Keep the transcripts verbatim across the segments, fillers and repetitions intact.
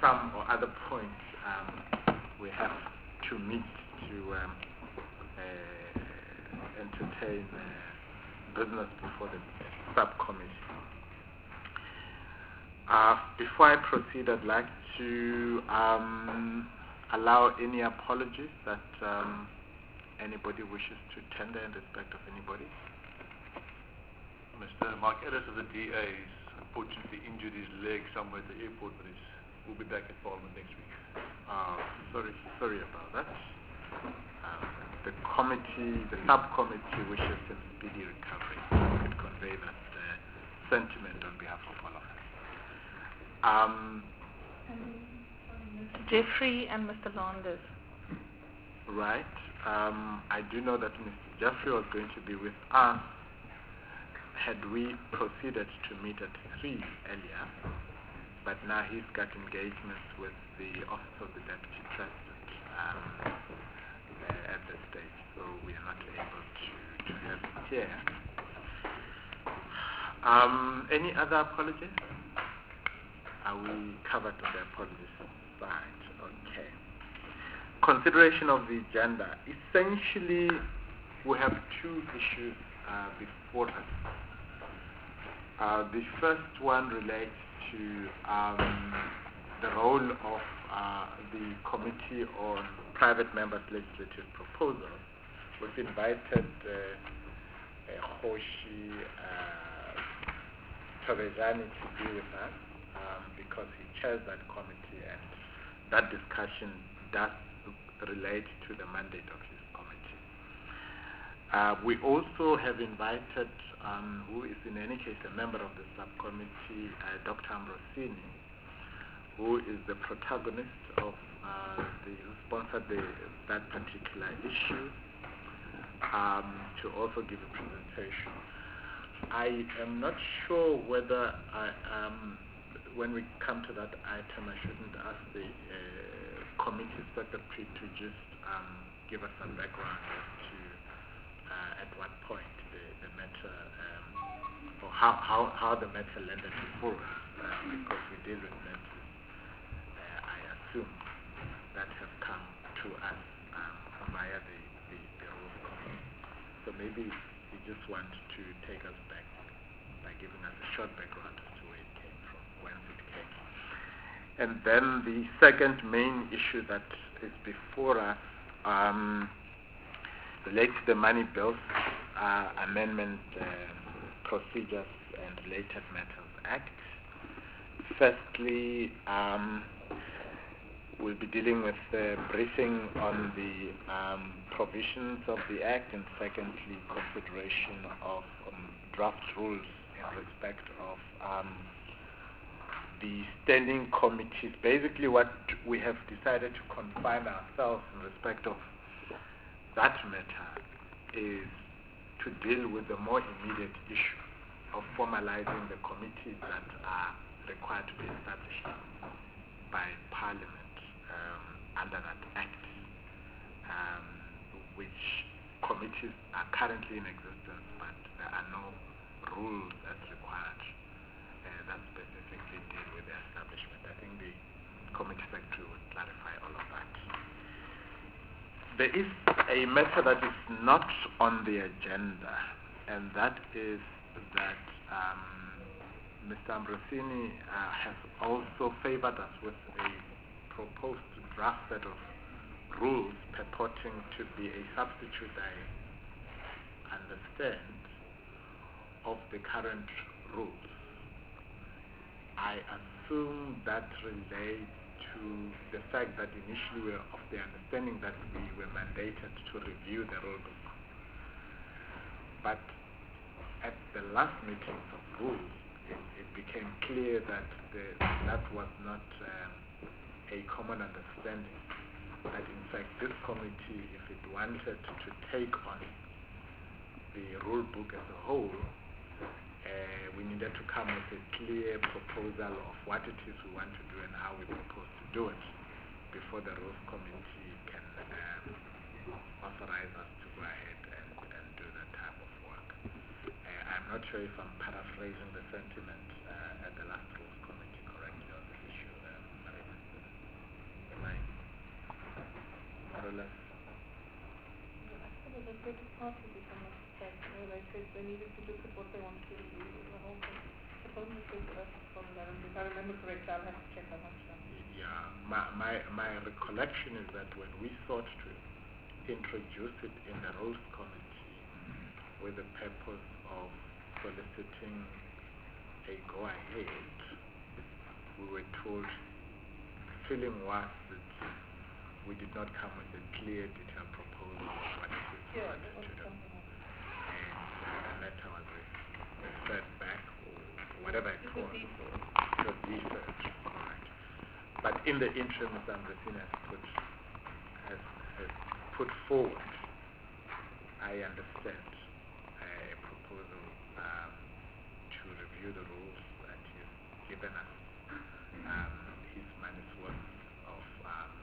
some or other points um, we have to meet to um, uh, entertain uh, business before the subcommittee. Uh, before I proceed, I'd like to um, allow any apologies that um, anybody wishes to tender in respect of anybody. Mister Mark Ellis of the D A is unfortunately injured his leg somewhere at the airport, but he's, we'll be back at Parliament next week. Uh, sorry, sorry about that. Um, the committee, the subcommittee wishes him speedy recovery. I could convey that uh, sentiment on behalf of all of us. Um, Jeffrey and Mister Landers. Right. Um, I do know that Mister Jeffrey was going to be with us had we proceeded to meet at three earlier, but now he's got engagements with the Office of the Deputy President um, uh, at this stage, so we are not able to, to have him here. Um, any other apologies? Are we covered on the apologies side? Okay. Consideration of the agenda. Essentially, we have two issues uh, before us. Uh, the first one relates to um, the role of uh, the Committee on Private Members' Legislative Proposals. We've invited uh, uh, Hoshi uh, Tobejani to be with us um, because he chairs that committee, and that discussion does relate to the mandate of his committee. Uh, we also have invited, um, who is in any case a member of the subcommittee, uh, Doctor Ambrosini, who is the protagonist of uh, the, who sponsored the, that particular issue, um, to also give a presentation. I am not sure whether I, um, when we come to that item, I shouldn't ask the uh, committee secretary to just um, give us some background as to uh, at what point the, the matter, um, or how, how, how the matter landed before us, uh, because we deal with matters, uh, I assume, that have come to us um, via the, the, the Rules Committee. So maybe you just want to take us back by giving us a short background as to where it came from, whence it came. And then the second main issue that is before us um, relates to the Money Bills uh, Amendment uh, Procedures and Related Matters Act. Firstly, um, we'll be dealing with the briefing on the um, provisions of the Act, and secondly, consideration of um, draft rules in respect of um, the standing committees. Basically, what we have decided to confine ourselves in respect of that matter is to deal with the more immediate issue of formalizing the committees that are required to be established by Parliament um, under that Act, um, which committees are currently in existence, but there are no rules as required uh, that specifically deal with the establishment. I think the committee secretary will clarify all of that. There is a matter that is not on the agenda, and that is that um, Mister Ambrosini uh, has also favored us with a proposed draft set of rules purporting to be a substitute, I understand, of the current rules. I assume that relates to the fact that initially we were of the understanding that we were mandated to review the rule book. But at the last meetings of rules, it, it became clear that the, that was not um, a common understanding. That in fact this committee, if it wanted to take on the rule book as a whole, uh, we needed to come with a clear proposal of what it is we want to do and how we propose to do it before the rules committee can um, authorize us to go ahead and, and do that type of work. Uh, I'm not sure if I'm paraphrasing the sentiment uh, at the last rules committee correctly on this issue, um, Marina. more or less. I thought it was a good party to some extent, where they said they needed to look at what they wanted to do, the whole thing. Supposedly it was from that, if I remember correctly, I'll have to check how much. Yeah, my, my, my recollection is that when we sought to introduce it in the Rules Committee with the purpose of soliciting a go-ahead, we were told the feeling was that we did not come with a clear, detailed proposal of what it is we Yeah, wanted that was to do. something else. And the letter was referred back, or whatever it It was was. default. It was deferred, correct. But in the interim, Mister Andresini has put, has, has put forward, I understand, a proposal um, to review the rules, and he's given us um, his money's worth of um,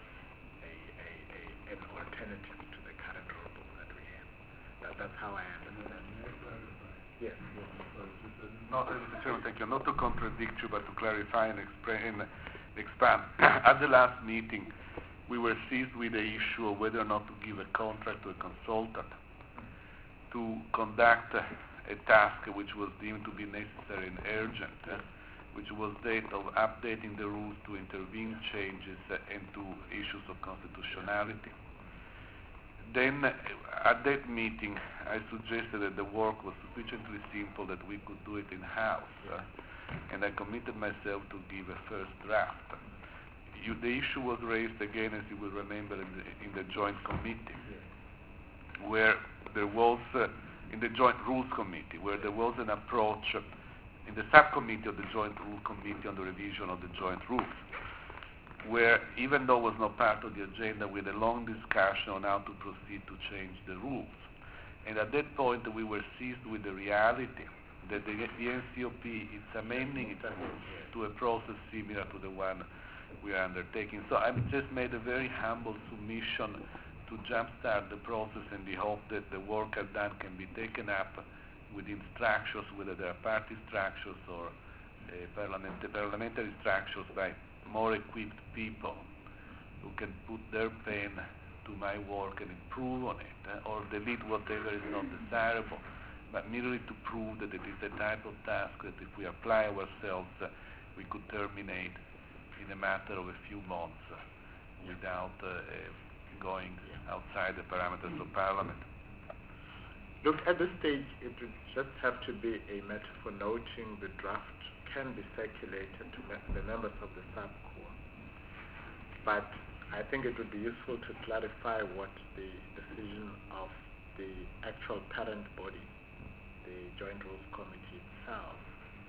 a, a, a, an alternative to the current rule book that we have. That, that's how I understand it. Yes, yes. Not, Mister Chairman, thank you. Not to contradict you, but to clarify and, expra- and expand. At the last meeting, we were seized with the issue of whether or not to give a contract to a consultant to conduct a, a task which was deemed to be necessary and urgent, uh, which was that of updating the rules to intervene changes uh, and to issues of constitutionality. Then, uh, at that meeting, I suggested that the work was sufficiently simple that we could do it in-house, uh, and I committed myself to give a first draft. You, the issue was raised again, as you will remember, in the, in the joint committee, where there was, uh, in the joint rules committee, where there was an approach uh, in the subcommittee of the joint rule committee on the revision of the joint rules, where even though it was not part of the agenda, we had a long discussion on how to proceed to change the rules. And at that point, we were seized with the reality that the, the N C O P is amending it to a process similar to the one we are undertaking. So I've just made a very humble submission to jumpstart the process in the hope that the work I've done can be taken up within structures, whether they are party structures or uh, parliament, parliamentary structures, by more equipped people who can put their pen to my work and improve on it, uh, or delete whatever is not desirable, but merely to prove that it is the type of task that if we apply ourselves, uh, we could terminate in a matter of a few months uh, without uh, uh, going outside the parameters of Parliament. Look, at this stage, it would just have to be a matter for noting the draft can be circulated to me- the members of the subcore. But I think it would be useful to clarify what the decision of the actual parent body, the Joint Rules Committee itself,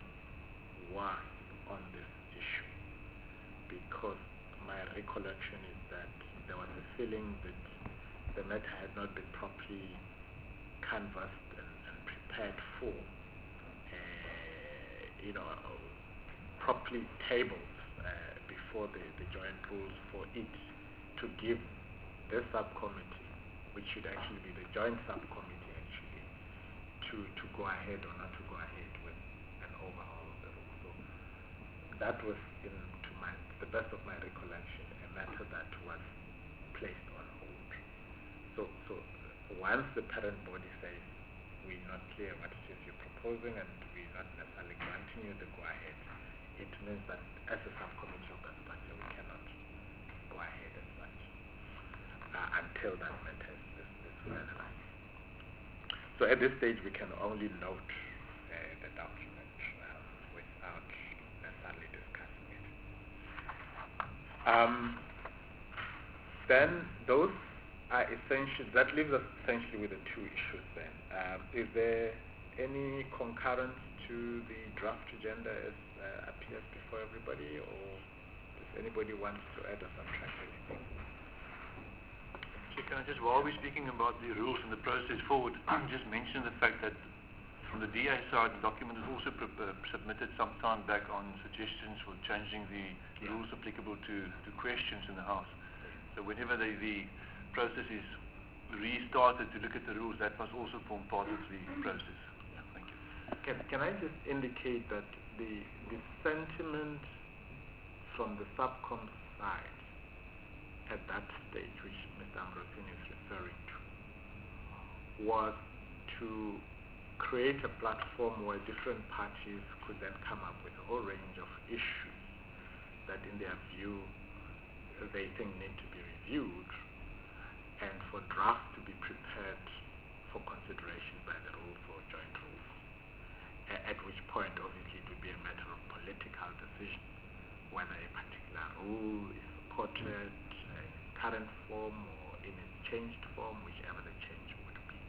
was on this issue. Because my recollection is that there was a feeling that the matter had not been properly canvassed and, and prepared for, uh, you know, properly tabled uh, before the, the joint rules for it to give the subcommittee, which should actually be the joint subcommittee actually, to, to go ahead or not to go ahead with an overhaul of the rules. So that was, in, to my, the best of my recollection, a matter that was placed on hold. So, so once the parent body says, we're not clear what it is you're proposing and we're not necessarily granting you the go-ahead, it means that as a subcommittee of that structure, we cannot go ahead as such uh, until that matter is, is, is finalized. So at this stage, we can only note uh, the document um, without necessarily discussing it. Um, then those are essentially, that leaves us essentially with the two issues then. Um, is there any concurrence to the draft agenda as uh, appears before everybody, or does anybody want to add or subtract anything? Chair, can I just, while we're speaking about the rules and the process forward, just mention the fact that from the D A side, the document was also pre- uh, submitted some time back on suggestions for changing the Yeah. rules applicable to, to questions in the House. So whenever the, the process is restarted to look at the rules, that must also form part of the process. Yeah, thank you. Can, can I just indicate that the, the sentiment from the subcom side at that stage, which Mister Ambrosini is referring to, was to create a platform where different parties could then come up with a whole range of issues that in their view they think need to be reviewed, and for drafts to be prepared for consideration by the rules or joint rules, a- at which point obviously it would be a matter of political decision whether a particular rule is supported in its current form or in its changed form, whichever the change would be.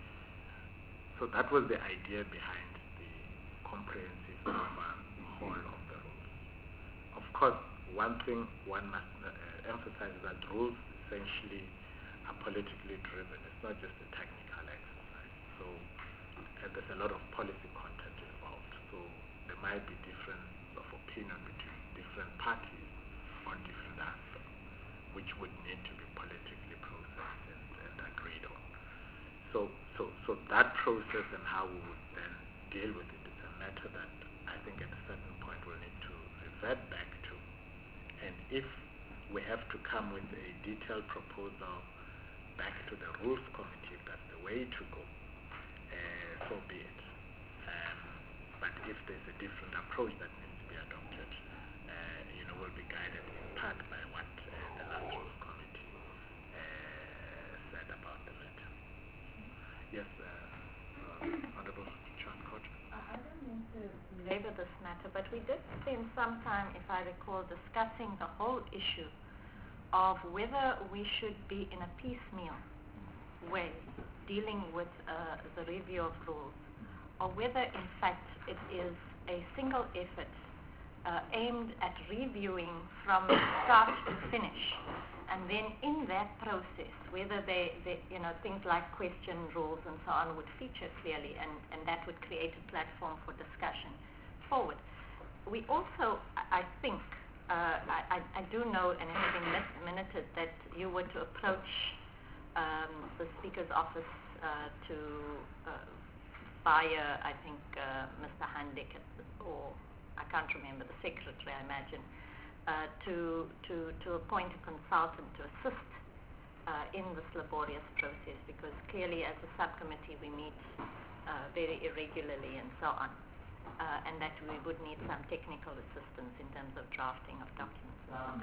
So that was the idea behind the comprehensive overhaul of the rules. Of course, one thing one must uh, emphasize is that rules essentially are politically driven. It's not just a technical exercise. So uh, there's a lot of policy content involved. So there might be difference of opinion between different parties on different aspects, which would need to be politically processed and, and agreed on. So, so, so that process and how we would then deal with it is a matter that I think at a certain point we'll need to revert back to. And if we have to come with a detailed proposal back to the Rules Committee, if that's the way to go, uh, so be it. Um, but if there's a different approach that needs to be adopted, uh, you know, we'll be guided in part by what uh, the last Rules Committee uh, said about the matter. Yes, uh, uh, Honorable John Koch. I don't mean to belabor this matter, but we did spend some time, if I recall, discussing the whole issue of whether we should be in a piecemeal way dealing with uh, the review of rules, or whether in fact it is a single effort uh, aimed at reviewing from start to finish, and then in that process whether they, they you know things like question rules and so on would feature clearly, and, and that would create a platform for discussion forward. We also, I think, uh, I, I do know, and having minuted, that you were to approach um, the Speaker's office uh, to uh, via, I think, uh, Mister Handek, or I can't remember, the Secretary, I imagine, uh, to, to, to appoint a consultant to assist uh, in this laborious process, because clearly as a subcommittee we meet uh, very irregularly and so on. Uh, and that we would need some technical assistance in terms of drafting of documents and so on.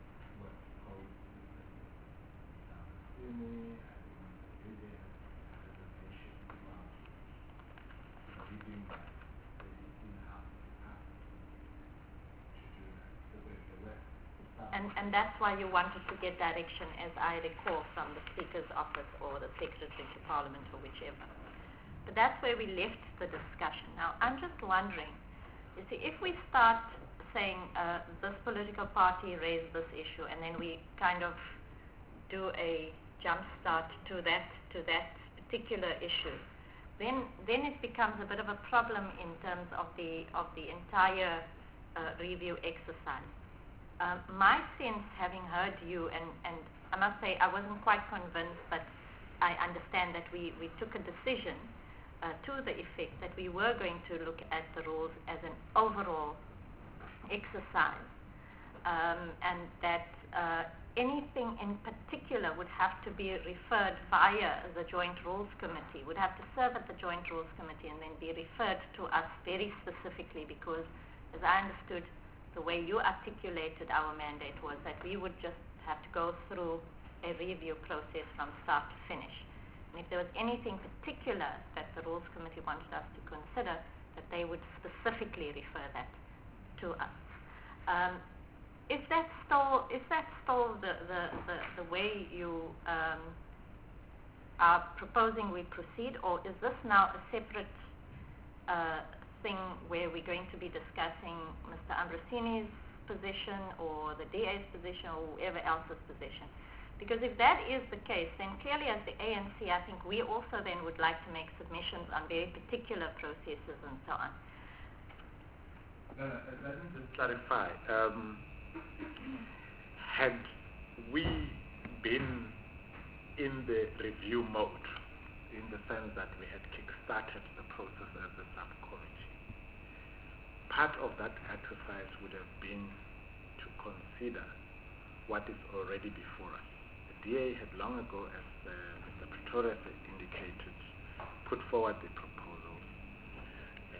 And, and that's why you wanted to get direction, as I recall, from the Speaker's office or the Secretary to Parliament or whichever. But that's where we left the discussion. Now, I'm just wondering, you see, if we start saying uh, this political party raised this issue, and then we kind of do a jump start to that to that particular issue, then then it becomes a bit of a problem in terms of the of the entire uh, review exercise. Um, my sense, having heard you, and, and I must say I wasn't quite convinced, but I understand that we, we took a decision Uh, to the effect that we were going to look at the rules as an overall exercise, um, and that uh, anything in particular would have to be referred via the Joint Rules Committee, would have to serve at the Joint Rules Committee and then be referred to us very specifically, because as I understood, the way you articulated our mandate was that we would just have to go through a review process from start to finish. And if there was anything particular that the Rules Committee wanted us to consider, that they would specifically refer that to us. Um, is that still is that still the the, the, the way you um, are proposing we proceed, or is this now a separate uh, thing where we're going to be discussing Mister Ambrosini's position or the D A's position or whoever else's position? Because if that is the case, then clearly as the A N C, I think we also then would like to make submissions on very particular processes and so on. Uh, let me just clarify. Um, had we been in the review mode, in the sense that we had kick-started the process as a subcommittee, part of that exercise would have been to consider what is already before us. The D A had long ago, as uh, Mister Pretorius indicated, put forward the proposal. Uh,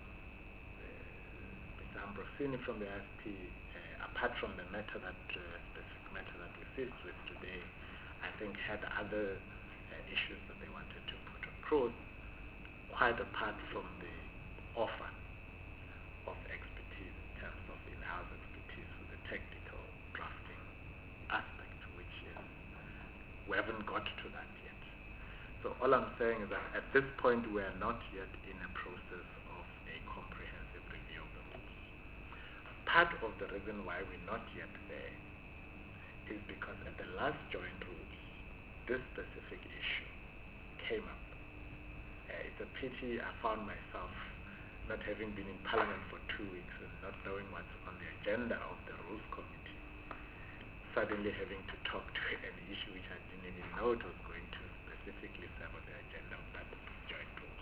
uh, Mister Ambrosini from the I S P, uh, apart from the matter that uh, specific matter that we faced with today, I think had other uh, issues that they wanted to put across, quite apart from the offer of expertise in terms of in-house expertise with the technical drafting aspect, which is, we haven't got to that yet. So all I'm saying is that at this point we are not yet in a process of a comprehensive review of the rules. Part of the reason why we're not yet there is because at the last joint rules, this specific issue came up. Uh, it's a pity I found myself not having been in Parliament for two weeks and not knowing what's on the agenda of the Rules Committee, suddenly having to talk to an issue which I didn't even know it was going to specifically serve on the agenda of that joint rules.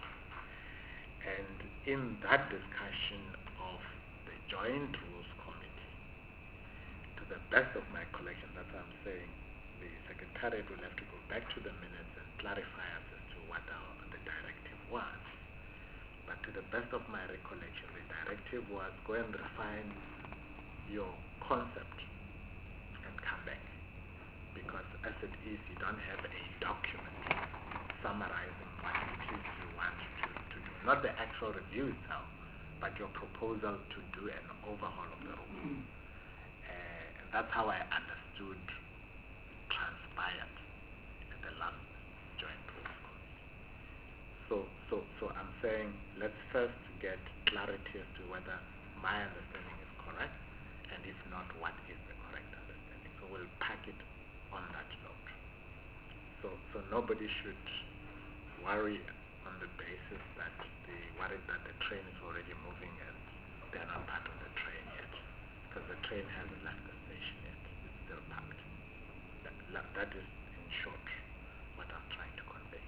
And in that discussion of the joint Rules Committee, to the best of my collection, that's what I'm saying, the Secretariat will have to go back to the minutes and clarify us as to what our, the directive was. But to the best of my recollection, the directive was go and refine your concept and come back. Because as it is, you don't have a document summarizing what it is you want to, to do. Not the actual review itself, but your proposal to do an overhaul of the rule. Uh, and that's how I understood transpired at the last joint rules committee. So, so, so I'm saying let's first get clarity as to whether my understanding is correct, and if not, what is the correct understanding. So we'll pack it on that note. So, so nobody should worry on the basis that they worried that the train is already moving and they're not part of the train yet, because the train hasn't left the station yet. It's still packed. That, that is, in short, what I'm trying to convey.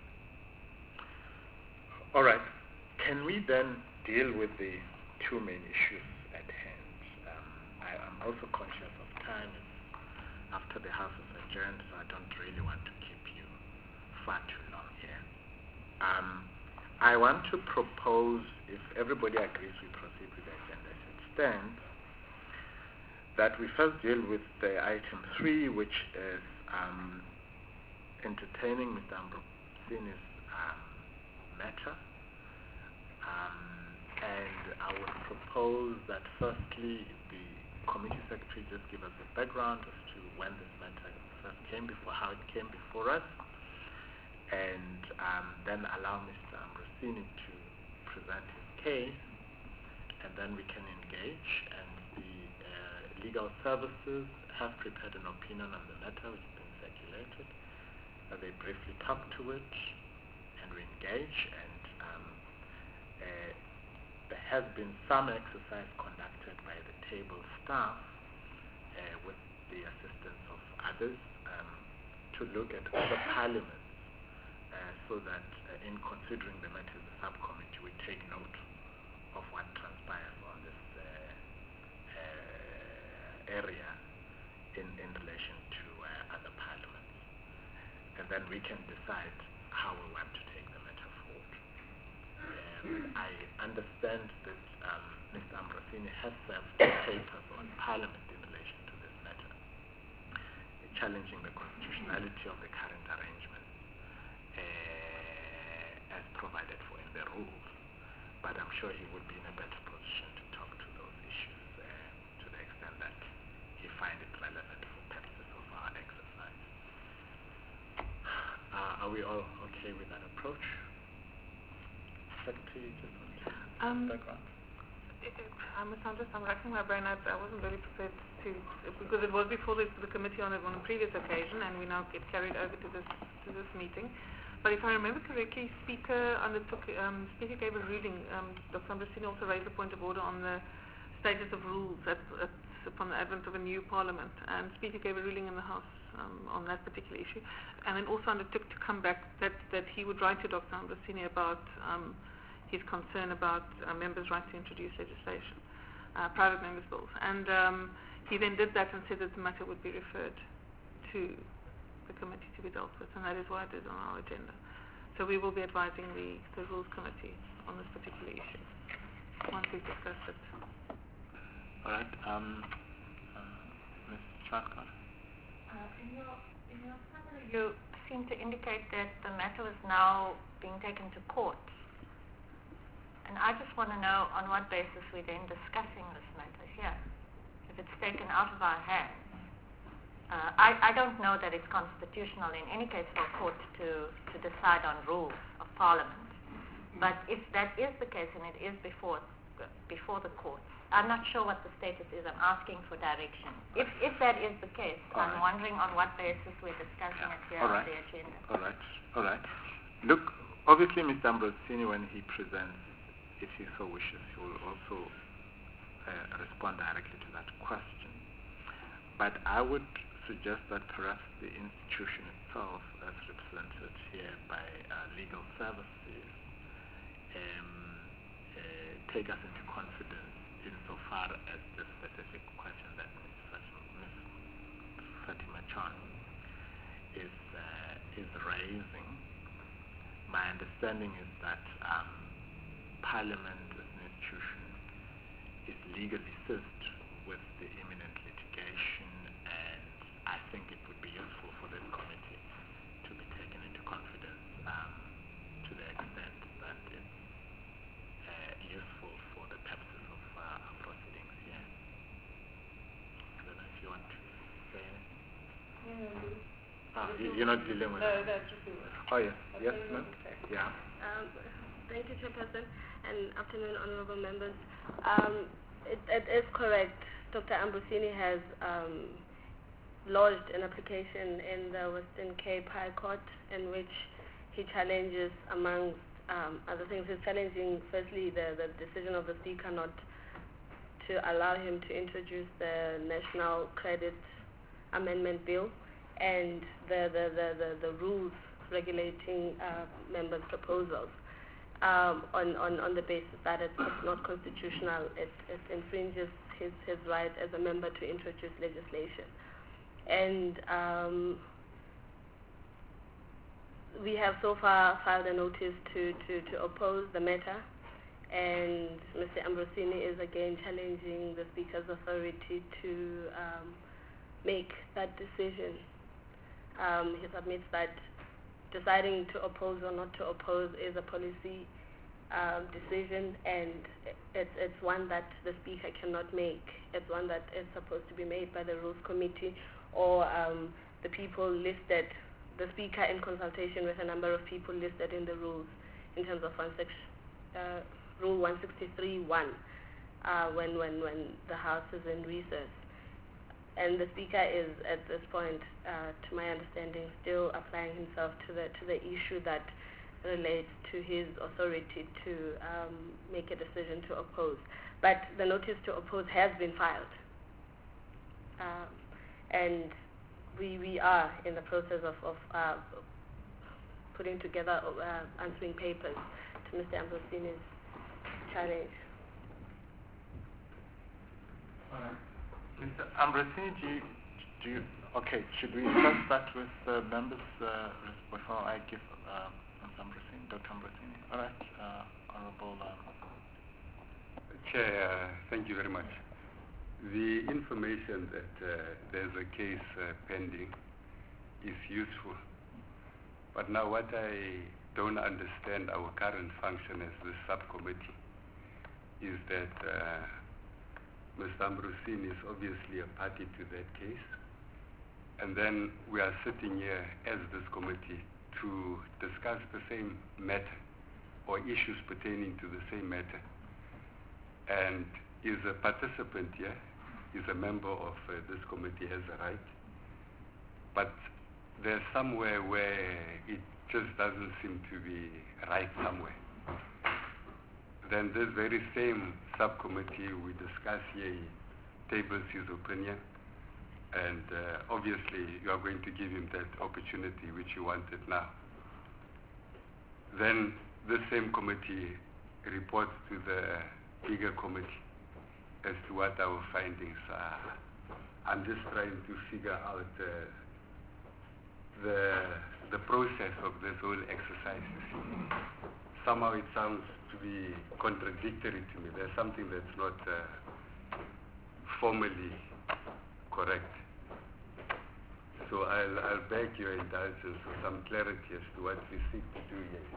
All right. Can we then deal with the two main issues at hand? Um, I am also conscious of time. It's after the House is adjourned, so I don't really want to keep you far too long here. Um, I want to propose, if everybody agrees we proceed with the agenda as it stands, that we first deal with the item three, which is um, entertaining Mister Ambrosini's um, matter. Um, and I would propose that firstly the committee secretary just give us a background as to when this matter first came before, how it came before us, and um, then allow Mister Ambrosini to present his case, and then we can engage, and the uh, legal services have prepared an opinion on the matter which has been circulated. Uh, they briefly talk to it, and we engage, and um, uh, there has been some exercise conducted by the table staff uh, with the assistance of others um, to look at other parliaments uh, so that uh, in considering the matter of the subcommittee we take note of what transpires on this uh, uh, area in, in relation to uh, other parliaments. And then we can decide how we want to take the matter forward. Um, I understand that um, Mister Ambrosini has served papers on Parliament in relation to this matter, challenging the constitutionality of the current arrangement uh, as provided for in the rules. But I'm sure he would be in a better position to talk to those issues uh, to the extent that he finds it relevant for purposes of our exercise. Uh, are we all okay with that approach? Secretary, just want to Um, background. I'm Sandra, I'm racking my brain. I, I wasn't really prepared to, because it was before the, the committee on it on a previous occasion, and we now get carried over to this to this meeting. But if I remember correctly, Speaker undertook, um, Speaker gave a ruling. Um, Doctor Ambrosini also raised a point of order on the status of rules at, at, upon the advent of a new Parliament, and Speaker gave a ruling in the House um, on that particular issue, and then also undertook to come back that, that he would write to Doctor Ambrosini about um, his concern about uh, members' right to introduce legislation, uh, private members' bills. And um, he then did that and said that the matter would be referred to the committee to be dealt with, and that is why it is on our agenda. So we will be advising the, the Rules Committee on this particular issue once we've discussed it. All right. Um, uh, Miz Chadkar. Uh, in your in your summary, you seem to indicate that the matter is now being taken to court. And I just want to know on what basis we're then discussing this matter here. If it's taken out of our hands. Uh, I, I don't know that it's constitutional in any case for a court to, to decide on rules of parliament. But if that is the case and it is before before the courts, I'm not sure what the status is. I'm asking for direction. If if that is the case, All I'm right. wondering on what basis we're discussing it here All on right. the agenda. All right. All right. Look, obviously, Mister Ambrosini, when he presents, if he so wishes, he will also uh, respond directly to that question. But I would suggest that perhaps the institution itself, as represented here by uh, legal services, um, uh, take us into confidence insofar as the specific question that Miz Fatima Chan is uh, is raising. My understanding is that um, Parliament as an institution is legally seized with the imminent litigation, and I think it would be useful for this committee to be taken into confidence um, to the extent that it's uh, useful for the purposes of uh, our proceedings here. I don't know if you want to say anything. Yeah, Ah, you, you're not dealing with no, it. that's just Oh, yes. Yes, ma'am? Yeah. Um, thank you, Chairperson, and afternoon, honourable members. Um, it, it is correct. Doctor Ambrosini has um, lodged an application in the Western Cape High Court in which he challenges, amongst um, other things, he's challenging firstly the, the decision of the Speaker not to allow him to introduce the National Credit Amendment Bill and the, the, the, the, the rules regulating uh, members' proposals um, on, on, on the basis that it's not constitutional. It, it infringes his, his right as a member to introduce legislation. And um, we have so far filed a notice to, to, to oppose the matter, and Mister Ambrosini is again challenging the Speaker's authority to um, make that decision. Um, he submits that deciding to oppose or not to oppose is a policy um, decision, and it's, it's one that the Speaker cannot make. It's one that is supposed to be made by the Rules Committee or um, the people listed, the Speaker in consultation with a number of people listed in the rules in terms of one six, uh, Rule one sixty-three one uh, when, when, when the House is in recess. And the Speaker is, at this point, uh, to my understanding, still applying himself to the to the issue that relates to his authority to um, make a decision to oppose. But the notice to oppose has been filed, um, and we we are in the process of, of uh, putting together uh, answering papers to Mister Ambrosini's challenge. All right. Mister Ambrosini, do you, do you, okay, should we discuss that with uh, members uh, before I give uh, Mister Ambrosini, Doctor Ambrosini? All right, uh, Honorable. Uh, Chair, uh, thank you very much. The information that uh, there's a case uh, pending is useful, but now what I don't understand our current function as the subcommittee is that uh, Mister Ambrosini is obviously a party to that case, and then we are sitting here as this committee to discuss the same matter or issues pertaining to the same matter, and is a participant here, is a member of uh, this committee, has a right, but there's somewhere where it just doesn't seem to be right somewhere. Then this very same subcommittee we discuss here tables his opinion, and uh, obviously you are going to give him that opportunity which you wanted now. Then this same committee reports to the bigger committee as to what our findings are. I'm just trying to figure out uh, the the process of this whole exercise. You see. Somehow it sounds to be contradictory to me. There's something that's not uh, formally correct. So I'll, I'll beg your indulgence for some clarity as to what we seek to do here.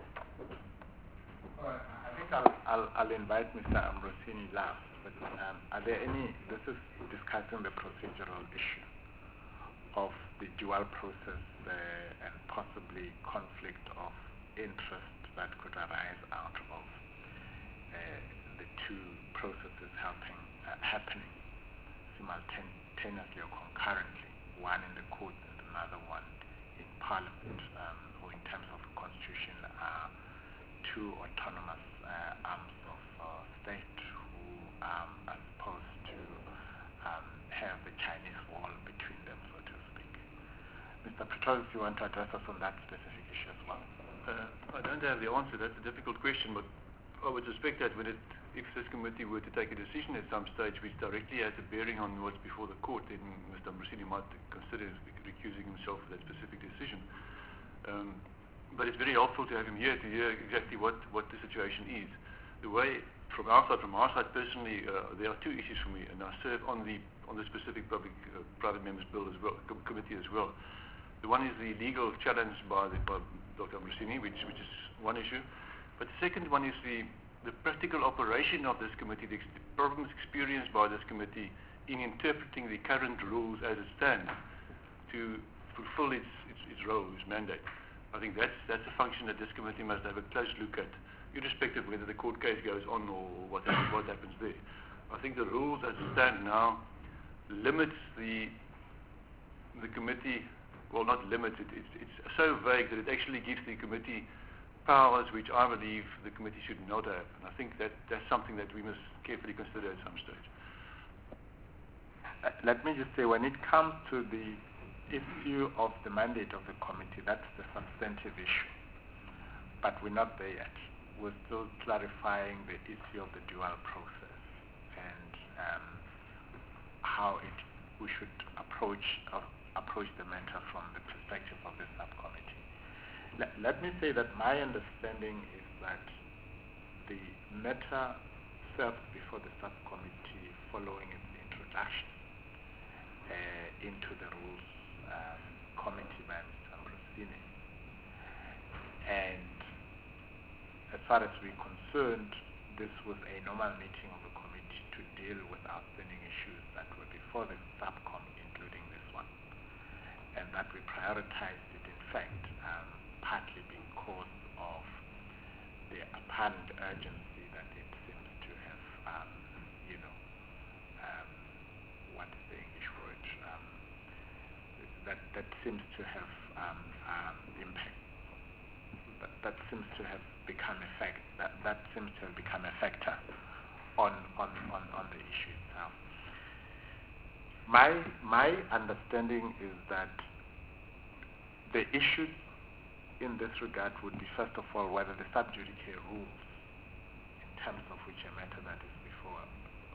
All right. I think I'll, I'll, I'll invite Mister Ambrosini last. But um, are there any, this is discussing the procedural issue of the dual process uh, and possibly conflict of interest that could arise out of uh, the two processes helping, uh, happening simultaneously or concurrently, one in the court and another one in Parliament, um, or in terms of the Constitution, are two autonomous uh, arms of uh, state who um, are supposed to um, have the Chinese wall between them, so to speak. Mister Pretorius, you want to address us on that specific issue as well? Uh, I don't have the answer. That's a difficult question, but I would suspect that when it, if this committee were to take a decision at some stage which directly has a bearing on what's before the court, then Mister Ambrosini might consider recusing himself for that specific decision. Um, but it's very helpful to have him here to hear exactly what, what the situation is. The way, from our side, from our side personally, uh, there are two issues for me, and I serve on the on the specific public uh, private members bill as well, com committee as well. The one is the legal challenge by, the, by Doctor Ambrosini, which which is one issue, but the second one is the the practical operation of this committee, the, the problems experienced by this committee in interpreting the current rules as it stands to fulfill its its, its role, its mandate. I think that's that's a function that this committee must have a close look at, irrespective of whether the court case goes on or what happens, what happens there. I think the rules as it stand now limits the the committee, well, not limits it, it's, it's so vague that it actually gives the committee powers which I believe the committee should not have. And I think that that's something that we must carefully consider at some stage. Uh, let me just say, when it comes to the issue of the mandate of the committee, that's the substantive issue. But we're not there yet. We're still clarifying the issue of the dual process and um, how it we should approach uh, approach the matter from the perspective of the subcommittee. Let, let me say that my understanding is that the matter served before the subcommittee following its introduction uh, into the rules um, committee by Mister Ambrosini. And as far as we're concerned, this was a normal meeting of the committee to deal with outstanding issues that were before the subcommittee, including this one. And that we prioritized it, in fact, um, partly because of the apparent urgency that it seems to have, um, you know, um, what is the English word? Um, that, that seems to have um, um, impact. That, that seems to have become a fact. That, that seems to have become a factor on, on, on, on the issue itself. My, my understanding is that the issue in this regard would be, first of all, whether the sub judice rules, in terms of which a matter that is before uh,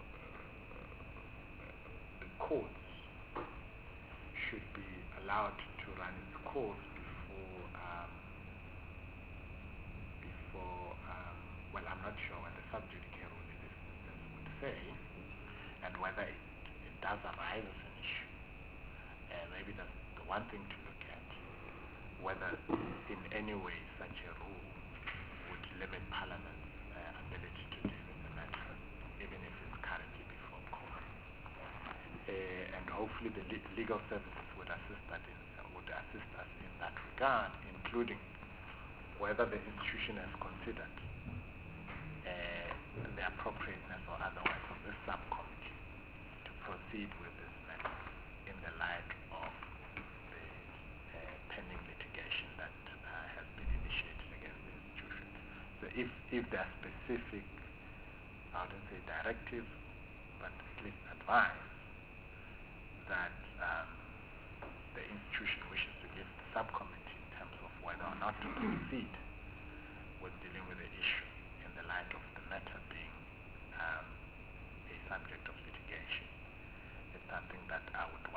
the courts, should be allowed to run its course before, um, before um, well, I'm not sure what the sub judice rule in this instance would say, and whether it, it does arise as an issue. Uh, maybe that's the one thing to look at, whether in any way such a rule would limit Parliament's uh, ability to deal with the matter, even if it's currently before court. Uh, and hopefully the le legal services would assist, that in, uh, would assist us in that regard, including whether the institution has considered uh, the appropriateness or otherwise of this subcommittee to proceed with this matter in the light of the uh, pending litigation that uh, has been initiated against the institution. So if, if there are specific, I wouldn't say directives, but at least advice that um, the institution wishes to give the subcommittee in terms of whether or not to proceed with dealing with the issue in the light of the matter being um, a subject of litigation, is something that I would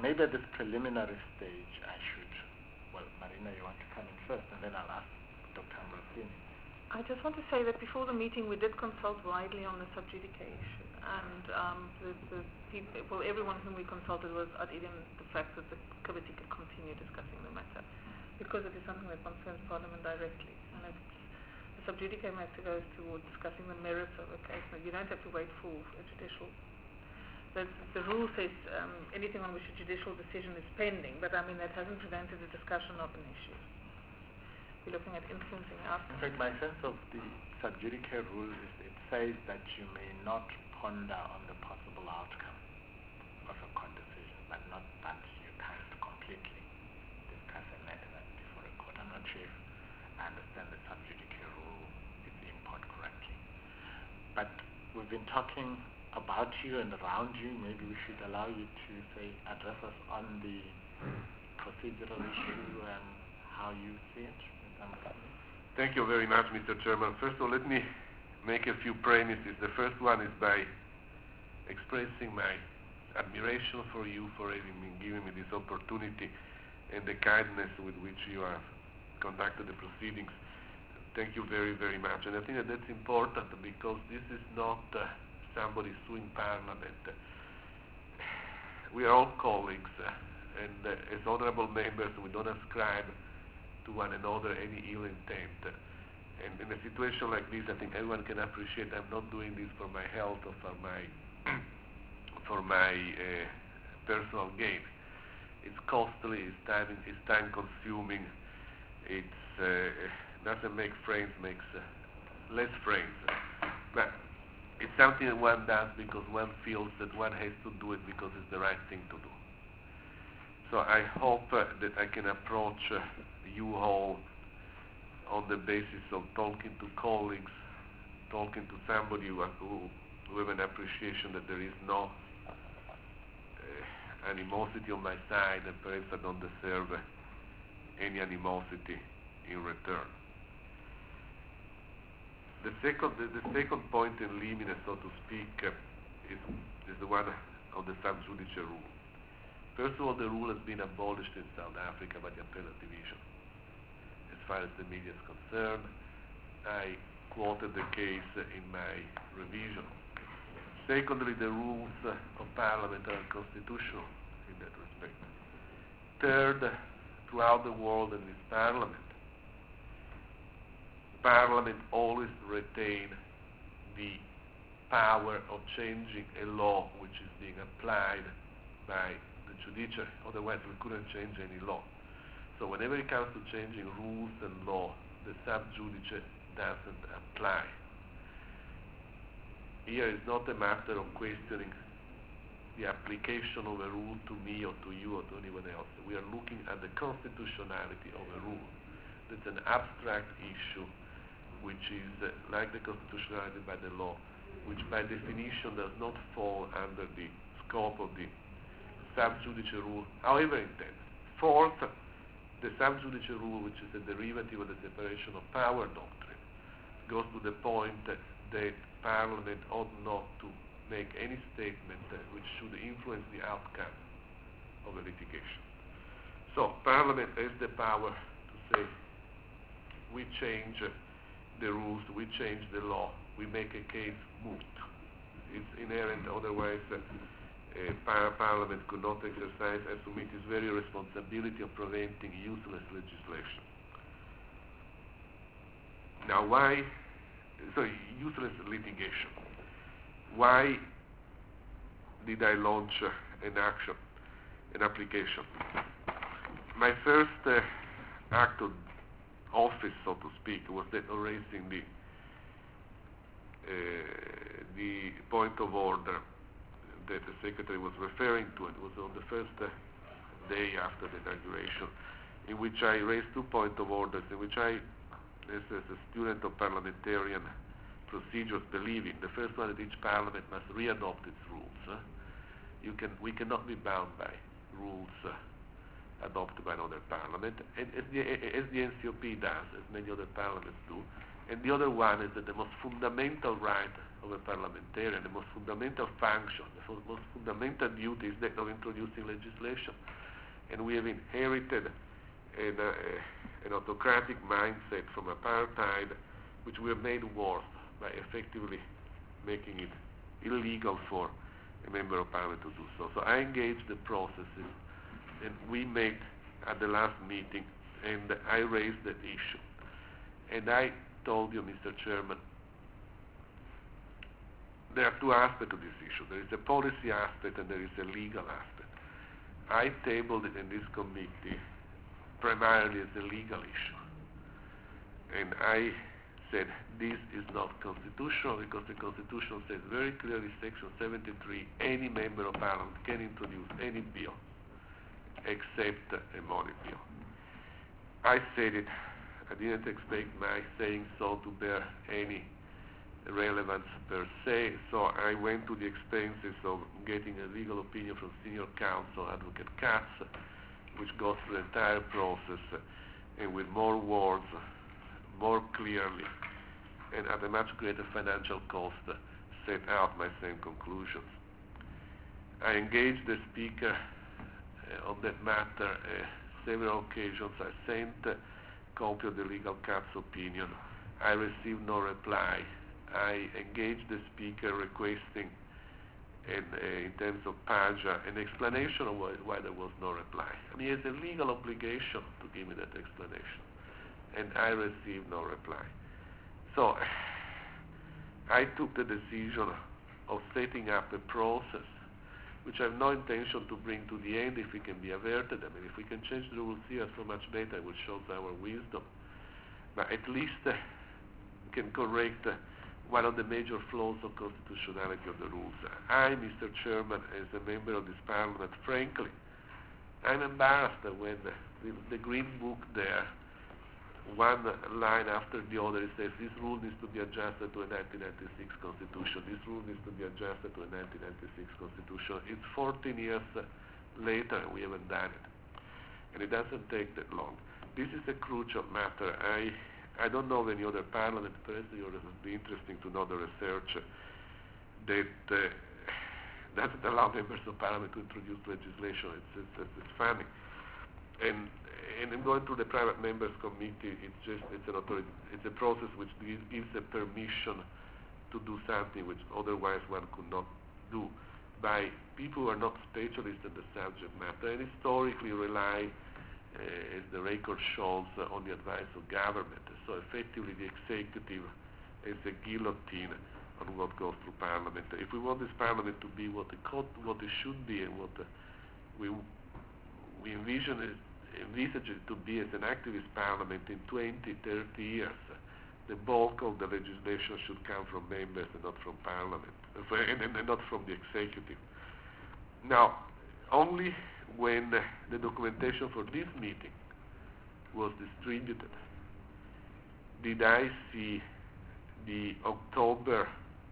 maybe at this preliminary stage, I should, well, Marina, you want to come in first, and then I'll ask Doctor Ambrosini. I just want to say that before the meeting, we did consult widely on the subjudication, and um, the, the people, well, everyone whom we consulted was at even the fact that the committee could continue discussing the matter, because it is something that concerns Parliament directly, and if the subjudicated matter goes towards discussing the merits of a case, you don't have to wait for a judicial. The, the rule says um, anything on which a judicial decision is pending, but I mean that hasn't prevented the discussion of an issue. We're looking at influencing outcomes. In fact, my sense of the sub judice rule is it says that you may not ponder on the possible outcome of a court decision, but not that you can't completely discuss a matter before a court. I'm not sure if I understand the sub judice rule, its import correctly. But we've been talking about you and around you. Maybe we should allow you to, say, address us on the procedural issue and how you see it. Thank you very much, Mister Chairman. First of all, let me make a few premises. The first one is by expressing my admiration for you for having been giving me this opportunity and the kindness with which you have conducted the proceedings. Thank you very, very much. And I think that that's important because this is not uh, somebody suing Parliament. We are all colleagues, uh, and uh, as honorable members, we don't ascribe to one another any ill intent. And in a situation like this, I think everyone can appreciate I'm not doing this for my health or for my for my uh, personal gain. It's costly, it's time, it's time consuming, it's uh, doesn't make friends, makes uh, less friends. But it's something that one does because one feels that one has to do it because it's the right thing to do. So I hope uh, that I can approach uh, you all on the basis of talking to colleagues, talking to somebody who, who, who have an appreciation that there is no uh, animosity on my side, and perhaps I don't deserve uh, any animosity in return. The second, the, the second point in limine, so to speak, uh, is, is the one of the sub judice rule. First of all, the rule has been abolished in South Africa by the appellate division. As far as the media is concerned, I quoted the case in my revision. Secondly, the rules of Parliament are constitutional in that respect. Third, throughout the world in this Parliament, Parliament always retain the power of changing a law which is being applied by the judiciary. Otherwise, we couldn't change any law. So whenever it comes to changing rules and law, the sub judice doesn't apply. Here is not a matter of questioning the application of a rule to me or to you or to anyone else. We are looking at the constitutionality of a rule. That's an abstract issue which is uh, like the constitutionality by the law, which by definition does not fall under the scope of the sub judice rule, however intended. Fourth, the sub judice rule, which is a derivative of the separation of power doctrine, goes to the point that, that Parliament ought not to make any statement uh, which should influence the outcome of a litigation. So Parliament has the power to say, we change uh, the rules, we change the law, we make a case moot. It's inherent, otherwise uh, uh, par Parliament could not exercise, I submit, its very responsibility of preventing useless legislation. Now why, sorry, useless litigation. Why did I launch uh, an action, an application? My first uh, act of office, so to speak, was that of raising the uh, the point of order that the Secretary was referring to. It was on the first uh, day after the inauguration, in which I raised two points of orders, in which I, as, as a student of parliamentarian procedures, believe in. The first one, that each Parliament must readopt its rules. Uh, you can, we cannot be bound by rules uh, adopted by another Parliament, and as the, as the N C O P does, as many other parliaments do, And the other one is that the most fundamental right of a parliamentarian, the most fundamental function, the fu- most fundamental duty is that of introducing legislation. And we have inherited an, uh, an autocratic mindset from apartheid, which we have made worse by effectively making it illegal for a member of parliament to do so. So I engaged the processes, and we met at the last meeting, and I raised that issue. And I told you, Mister Chairman, there are two aspects to this issue. There is a policy aspect and there is a legal aspect. I tabled it in this committee primarily as a legal issue. And I said this is not constitutional because the Constitution says very clearly, Section seventy-three, any member of Parliament can introduce any bill except a money bill. I said it. I didn't expect my saying so to bear any relevance per se, so I went to the expenses of getting a legal opinion from senior counsel, Advocate Katz, which goes through the entire process and with more words, more clearly, and at a much greater financial cost, set out my same conclusions. I engaged the Speaker uh, on that matter uh, several occasions. I sent a copy of the legal Katz opinion. I received no reply. I engaged the Speaker requesting, in, uh, in terms of PAJA, an explanation of why, why there was no reply. I mean, he has a legal obligation to give me that explanation, and I received no reply. So I took the decision of setting up a process which I have no intention to bring to the end if it can be averted. I mean, if we can change the rules here, so much better. It will show our wisdom. But at least uh, can correct uh, one of the major flaws of constitutionality of the rules. I, Mister Chairman, as a member of this Parliament, frankly, I'm embarrassed when uh, the, the Green Book there, one line after the other, it says this rule needs to be adjusted to a nineteen ninety-six Constitution. This rule needs to be adjusted to a nineteen ninety-six Constitution. It's fourteen years uh, later and we haven't done it. And it doesn't take that long. This is a crucial matter. I I don't know of any other parliament, perhaps it would be interesting to know the research that uh, doesn't allow members of parliament to introduce legislation. It's, it's, it's funny. And and in going through the private members committee, it's just it's an authority, it's a process which gives, gives a permission to do something which otherwise one could not do by people who are not specialists in the subject matter and historically rely, uh, as the record shows, uh, on the advice of government. So effectively the executive is a guillotine on what goes through parliament. If we want this parliament to be what it, could, what it should be and what uh, we we envision it, envisage it to be as an activist parliament in twenty, thirty years, the bulk of the legislation should come from members and not from parliament, and, and not from the executive. Now, only when the documentation for this meeting was distributed did I see the October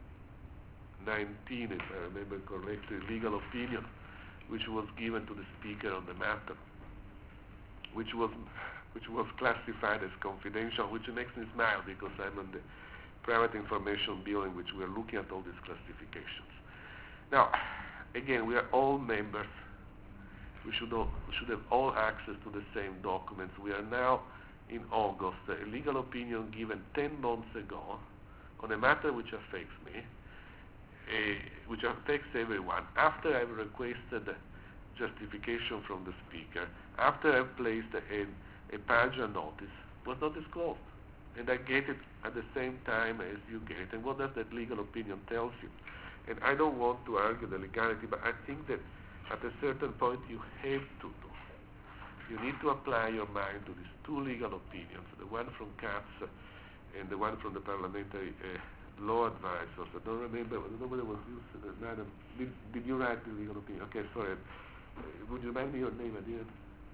nineteenth, if I remember correctly, legal opinion which was given to the Speaker on the matter, which was which was classified as confidential, which makes me smile because I'm on the private information bill in which we are looking at all these classifications. Now, again, we are all members. We should, all, we should have all access to the same documents. We are now in August, a legal opinion given ten months ago on a matter which affects me, uh, which affects everyone. After I've requested justification from the Speaker, after I've placed a, a PAJA notice, was not disclosed. And I get it at the same time as you get it. And what does that legal opinion tell you? And I don't want to argue the legality, but I think that at a certain point you have to do. You need to apply your mind to these two legal opinions, the one from Katz and the one from the parliamentary uh, law advisors. I don't remember, I don't know whether it was you, uh, Madam, did, did you write the legal opinion? Okay, sorry. Uh, would you remind me your name? I didn't.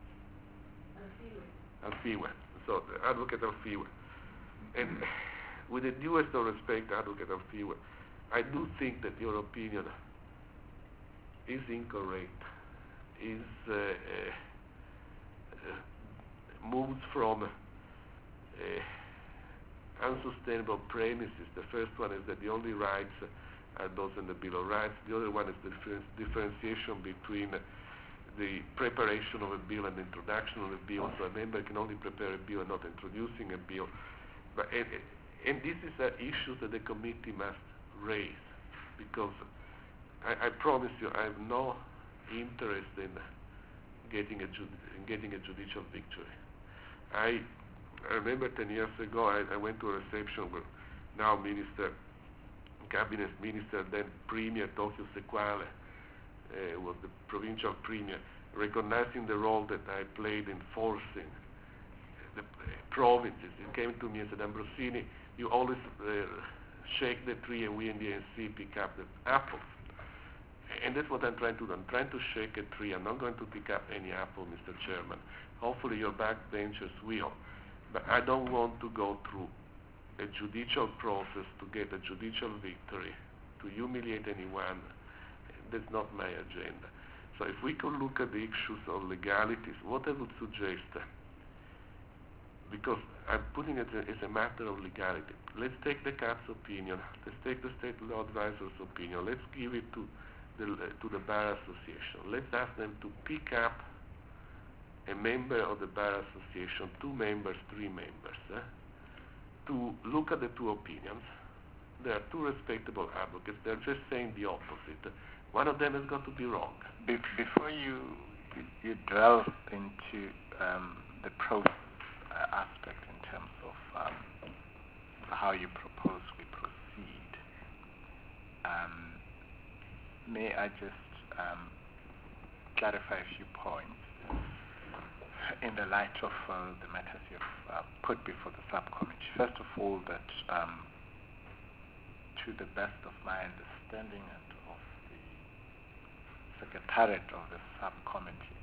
Alfiwe. Alfiwe. So, the Advocate Alfiwe. And with the dewest of respect, Advocate Alfiwe, I do think that your opinion is incorrect, is uh, uh, uh, moves from uh, unsustainable premises. The first one is that the only rights are those in the Bill of Rights. The other one is the difference, differentiation between the preparation of a bill and the introduction of a bill. So a member can only prepare a bill and not introducing a bill. But, and, and this is an issue that the committee must raise, because I, I promise you I have no interest in getting a, judi in getting a judicial victory. I, I remember ten years ago I, I went to a reception where now Minister, Cabinet Minister, then Premier Tokyo Sequale, uh, was the provincial Premier, recognizing the role that I played in forcing the uh, provinces. He came to me and said, Ambrosini, you always uh, shake the tree and we in the A N C pick up the apples. And that's what I'm trying to do. I'm trying to shake a tree. I'm not going to pick up any apple, Mister Chairman. Hopefully your backbenchers will. But I don't want to go through a judicial process to get a judicial victory, to humiliate anyone. That's not my agenda. So if we could look at the issues of legalities, what I would suggest, because I'm putting it as a matter of legality, let's take the C A P's opinion, let's take the State Law Advisor's opinion, let's give it to the, uh, to the Bar Association. Let's ask them to pick up a member of the Bar Association, two members, three members, eh, to look at the two opinions. There are two respectable advocates. They're just saying the opposite. One of them has got to be wrong. Be before you you delve into um, the process uh, aspect in terms of um, how you propose we proceed, um, may I just um, clarify a few points in the light of uh, the matters you've uh, put before the subcommittee. First of all, that um, to the best of my understanding and of the secretariat of the subcommittee,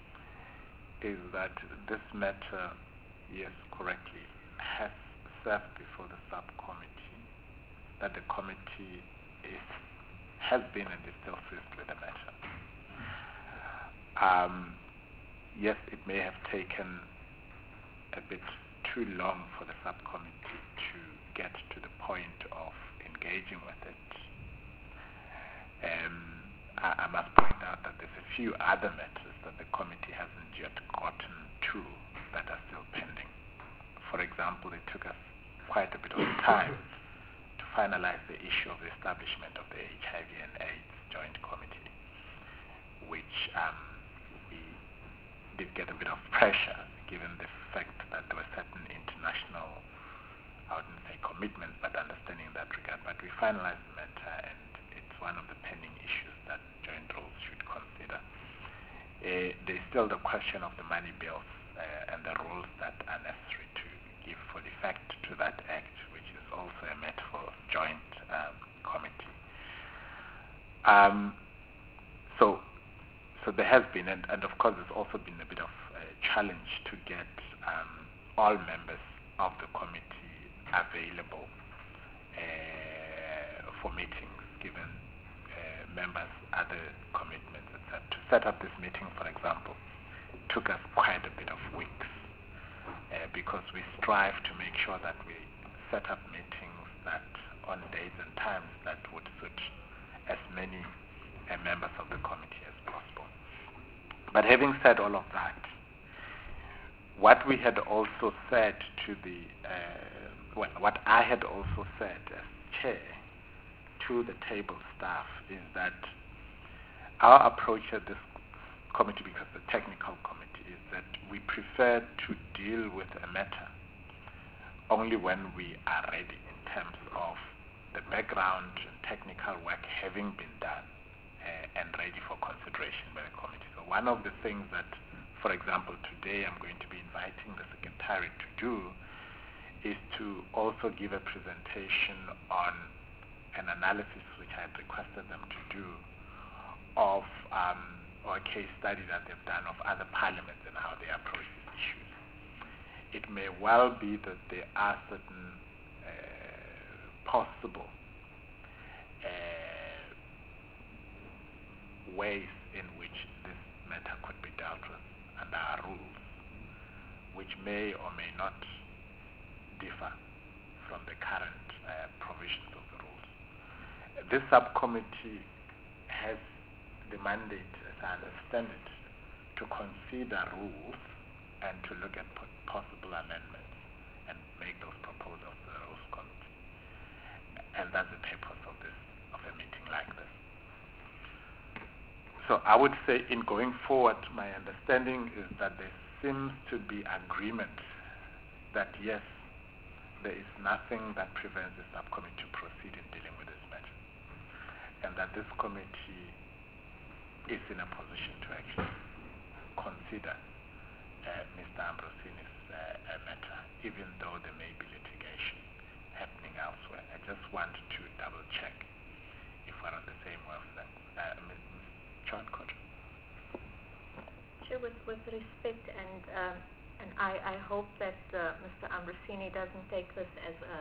is that this matter, yes, correctly, has served before the subcommittee, that the committee is, has been and is still seized with the matter. Um, yes, it may have taken a bit too long for the subcommittee to get to the point of engaging with it. Um, I, I must point out that there's a few other matters that the committee hasn't yet gotten to that are still pending. For example, it took us quite a bit of time to finalize the issue of the establishment of the H I V and AIDS Joint Committee, which um, we did get a bit of pressure given the fact that there were certain international, I wouldn't say commitments, but understanding in that regard. But we finalized the matter, and it's one of the pending issues that joint rules should consider. Uh, there's still the question of the money bills uh, and the rules that are necessary to give full effect to that act, which is also a matter for joint um, committee. Um, so, so there has been, and, and of course there's also been a bit of a challenge to get um, all members of the committee available uh, for meetings, given uh, members' other commitments, et cetera. To set up this meeting, for example, took us quite a bit of weeks uh, because we strive to make sure that we set up meetings that on days and times that would suit as many uh, members of the committee as possible. But having said all of that, what we had also said to the, uh, well, what I had also said as chair to the table staff is that our approach at this committee, because the technical committee, is that we prefer to deal with a matter only when we are ready in terms of the background and technical work having been done uh, and ready for consideration by the committee. So one of the things that, for example, today I'm going to be inviting the Secretariat to do is to also give a presentation on an analysis which I had requested them to do of um, or a case study that they've done of other parliaments and how they approach these issues. It may well be that there are certain uh, possible uh, ways in which this matter could be dealt with under our rules, which may or may not differ from the current uh, provisions of the rules. This subcommittee has the mandate, as I understand it, to consider rules and to look at po- possible amendments and make those proposals to the Rules Committee. And that's the purpose of this, of a meeting like this. So I would say in going forward, my understanding is that there seems to be agreement that yes, there is nothing that prevents the subcommittee to proceed in dealing with this matter. And that this committee is in a position to actually consider uh, Mister Ambrosini's uh, matter, even though there may be litigation happening elsewhere. I just want to double check if we're on the same wavelength. Uh, Miz John Cotter. Sure, with, with respect, and um, and I, I hope that uh, Mister Ambrosini doesn't take this as a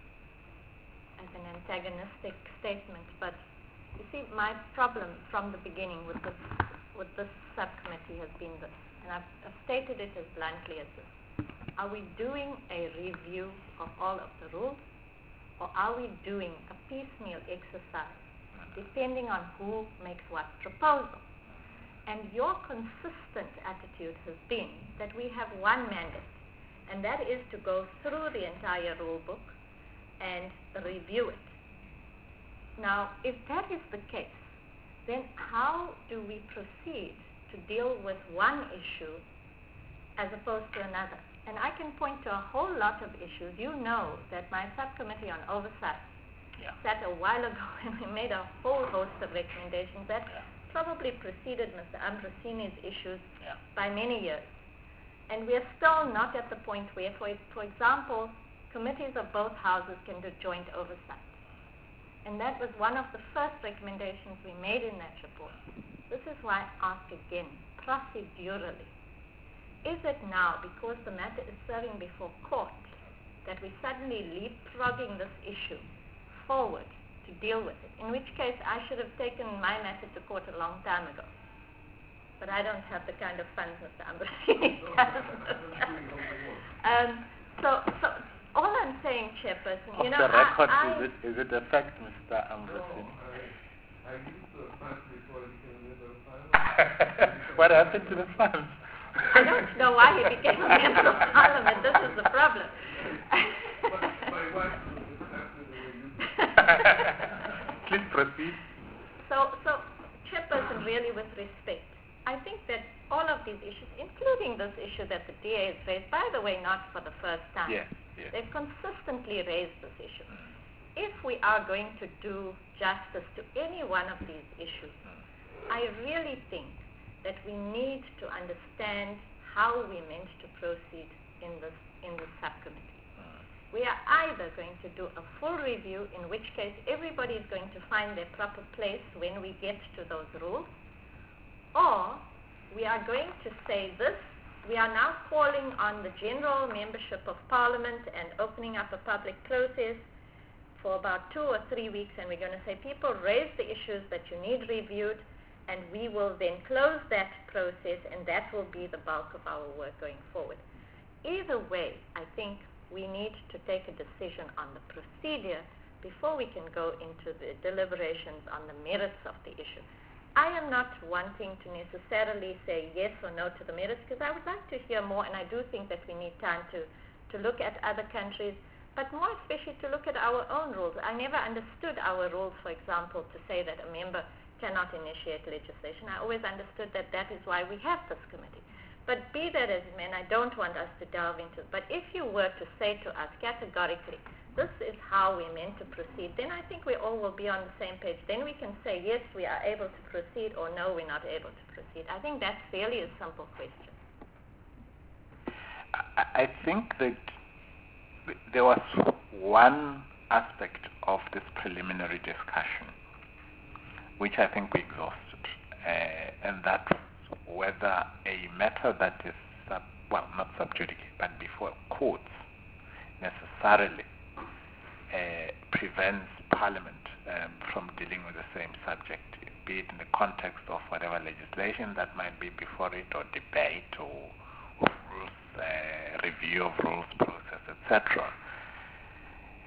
as an antagonistic statement, but you see, my problem from the beginning with this with this subcommittee has been this, and I've, I've stated it as bluntly as this: are we doing a review of all of the rules, or are we doing a piecemeal exercise, depending on who makes what proposal? And your consistent attitude has been that we have one mandate, and that is to go through the entire rule book and review it. Now, if that is the case, then how do we proceed to deal with one issue as opposed to another? And I can point to a whole lot of issues. You know that my subcommittee on oversight Yeah. sat a while ago and we made a whole host of recommendations that Yeah. probably preceded Mister Ambrosini's issues Yeah. by many years. And we are still not at the point where, for, for example, committees of both houses can do joint oversight. And that was one of the first recommendations we made in that report. This is why I ask again, procedurally, is it now, because the matter is serving before court, that we suddenly leapfrogging this issue forward to deal with it? In which case, I should have taken my matter to court a long time ago. But I don't have the kind of funds Mister Ambrosini does. um, so, so all I'm saying, Chairperson, Off you know, the record, I, I is, it, is it a fact, Mister Ambrosini? I used the funds before I became a member of Parliament. What happened to the funds? I don't know why he became a member of Parliament. This is the problem. My wife was after they were using Please proceed. So, so, Chairperson, really with respect, I think that all of these issues, including this issue that the D A has raised, by the way, not for the first time, Yes, yes. they've consistently raised this issue. If we are going to do justice to any one of these issues, I really think that we need to understand how we meant to proceed in this in this subcommittee. We are either going to do a full review, in which case everybody is going to find their proper place when we get to those rules, or we are going to say this: we are now calling on the general membership of Parliament and opening up a public process for about two or three weeks, and we're going to say, people, raise the issues that you need reviewed, and we will then close that process, and that will be the bulk of our work going forward. Either way, I think we need to take a decision on the procedure before we can go into the deliberations on the merits of the issue. I am not wanting to necessarily say yes or no to the merits, because I would like to hear more, and I do think that we need time to, to look at other countries, but more especially to look at our own rules. I never understood our rules, for example, to say that a member cannot initiate legislation. I always understood that that is why we have this committee. But be that as it may, and I don't want us to delve into it, but if you were to say to us categorically, this is how we meant to proceed, then I think we all will be on the same page. Then we can say, yes, we are able to proceed, or no, we're not able to proceed. I think that's really a simple question. I, I think that there was one aspect of this preliminary discussion which I think we exhausted, uh, and that's whether a matter that is, sub, well, not sub judice, but before courts, necessarily uh, prevents Parliament um, from dealing with the same subject, be it in the context of whatever legislation that might be before it, or debate, or, or rules, uh, review of rules process, et cetera.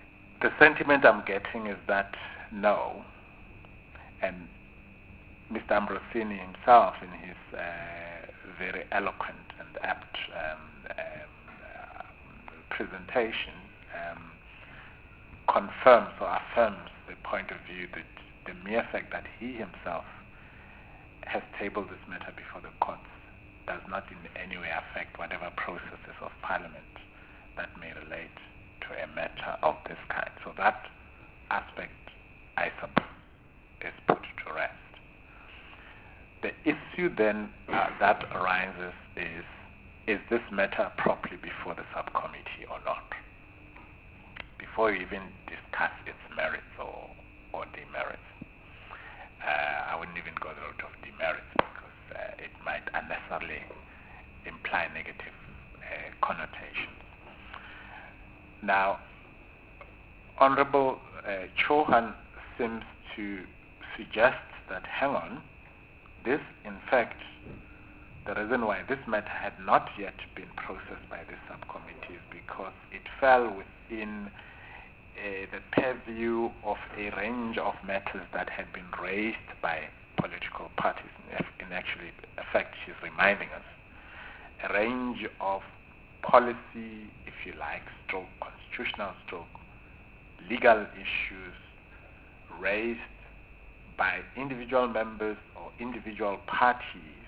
the sentiment I'm getting is that no, and Mister Ambrosini himself, in his uh, very eloquent and apt um, um, uh, presentation, um, confirms or affirms the point of view that the mere fact that he himself has tabled this matter before the courts does not in any way affect whatever processes of Parliament that may relate to a matter of this kind. So that aspect, I suppose, is put to rest. The issue then uh, that arises is, is this matter properly before the subcommittee or not? Before you even discuss its merits or, or demerits. Uh, I wouldn't even go the route of demerits because uh, it might unnecessarily imply negative uh, connotations. Now, Honorable uh, Chauhan seems to suggest that, hang on, this, in fact, the reason why this matter had not yet been processed by this subcommittee is because it fell within uh, the purview of a range of matters that had been raised by political parties. In, in actually, effect, she's reminding us, a range of policy, if you like, stroke, constitutional stroke, legal issues raised by individual members or individual parties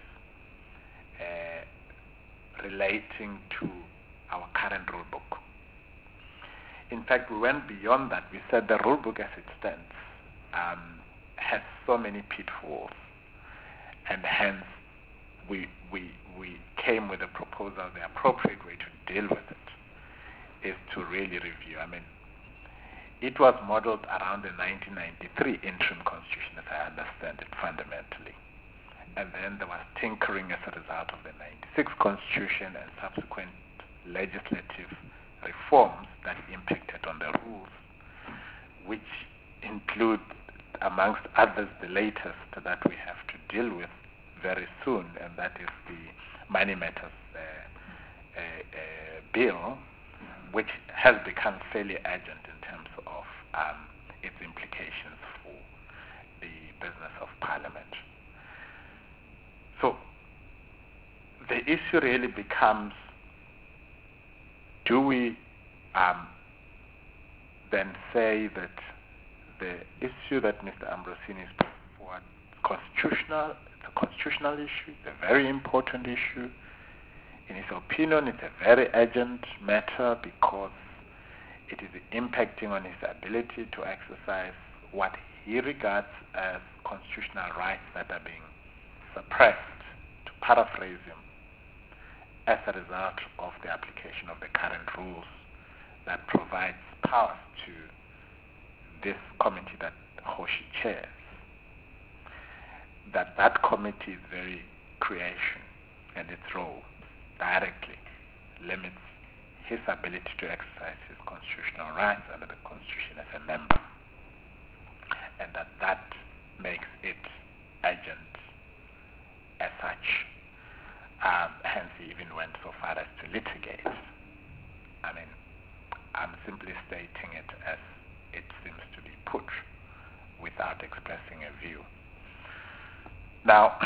uh, relating to our current rule book. In fact, we went beyond that. We said the rule book as it stands um, has so many pitfalls, and hence we, we, we came with a proposal. The appropriate way to deal with it is to really review. I mean, it was modeled around the nineteen ninety-three interim constitution, as I understand it, fundamentally. And then there was tinkering as a result of the ninety-six constitution and subsequent legislative reforms that impacted on the rules, which include, amongst others, the latest that we have to deal with very soon, and that is the Money Matters uh, uh, uh, bill, which has become fairly urgent in terms of um, its implications for the business of Parliament. So the issue really becomes, do we um, then say that the issue that Mister Ambrosini is putting forward is constitutional, it's a constitutional issue, it's a very important issue. In his opinion, it's a very urgent matter because it is impacting on his ability to exercise what he regards as constitutional rights that are being suppressed, to paraphrase him, as a result of the application of the current rules that provides powers to this committee that Hoshi chairs. That that committee is very creation, and its role directly limits his ability to exercise his constitutional rights under the Constitution as a member, and that that makes it urgent as such. Um, hence, he even went so far as to litigate. I mean, I'm simply stating it as it seems to be put, without expressing a view. Now,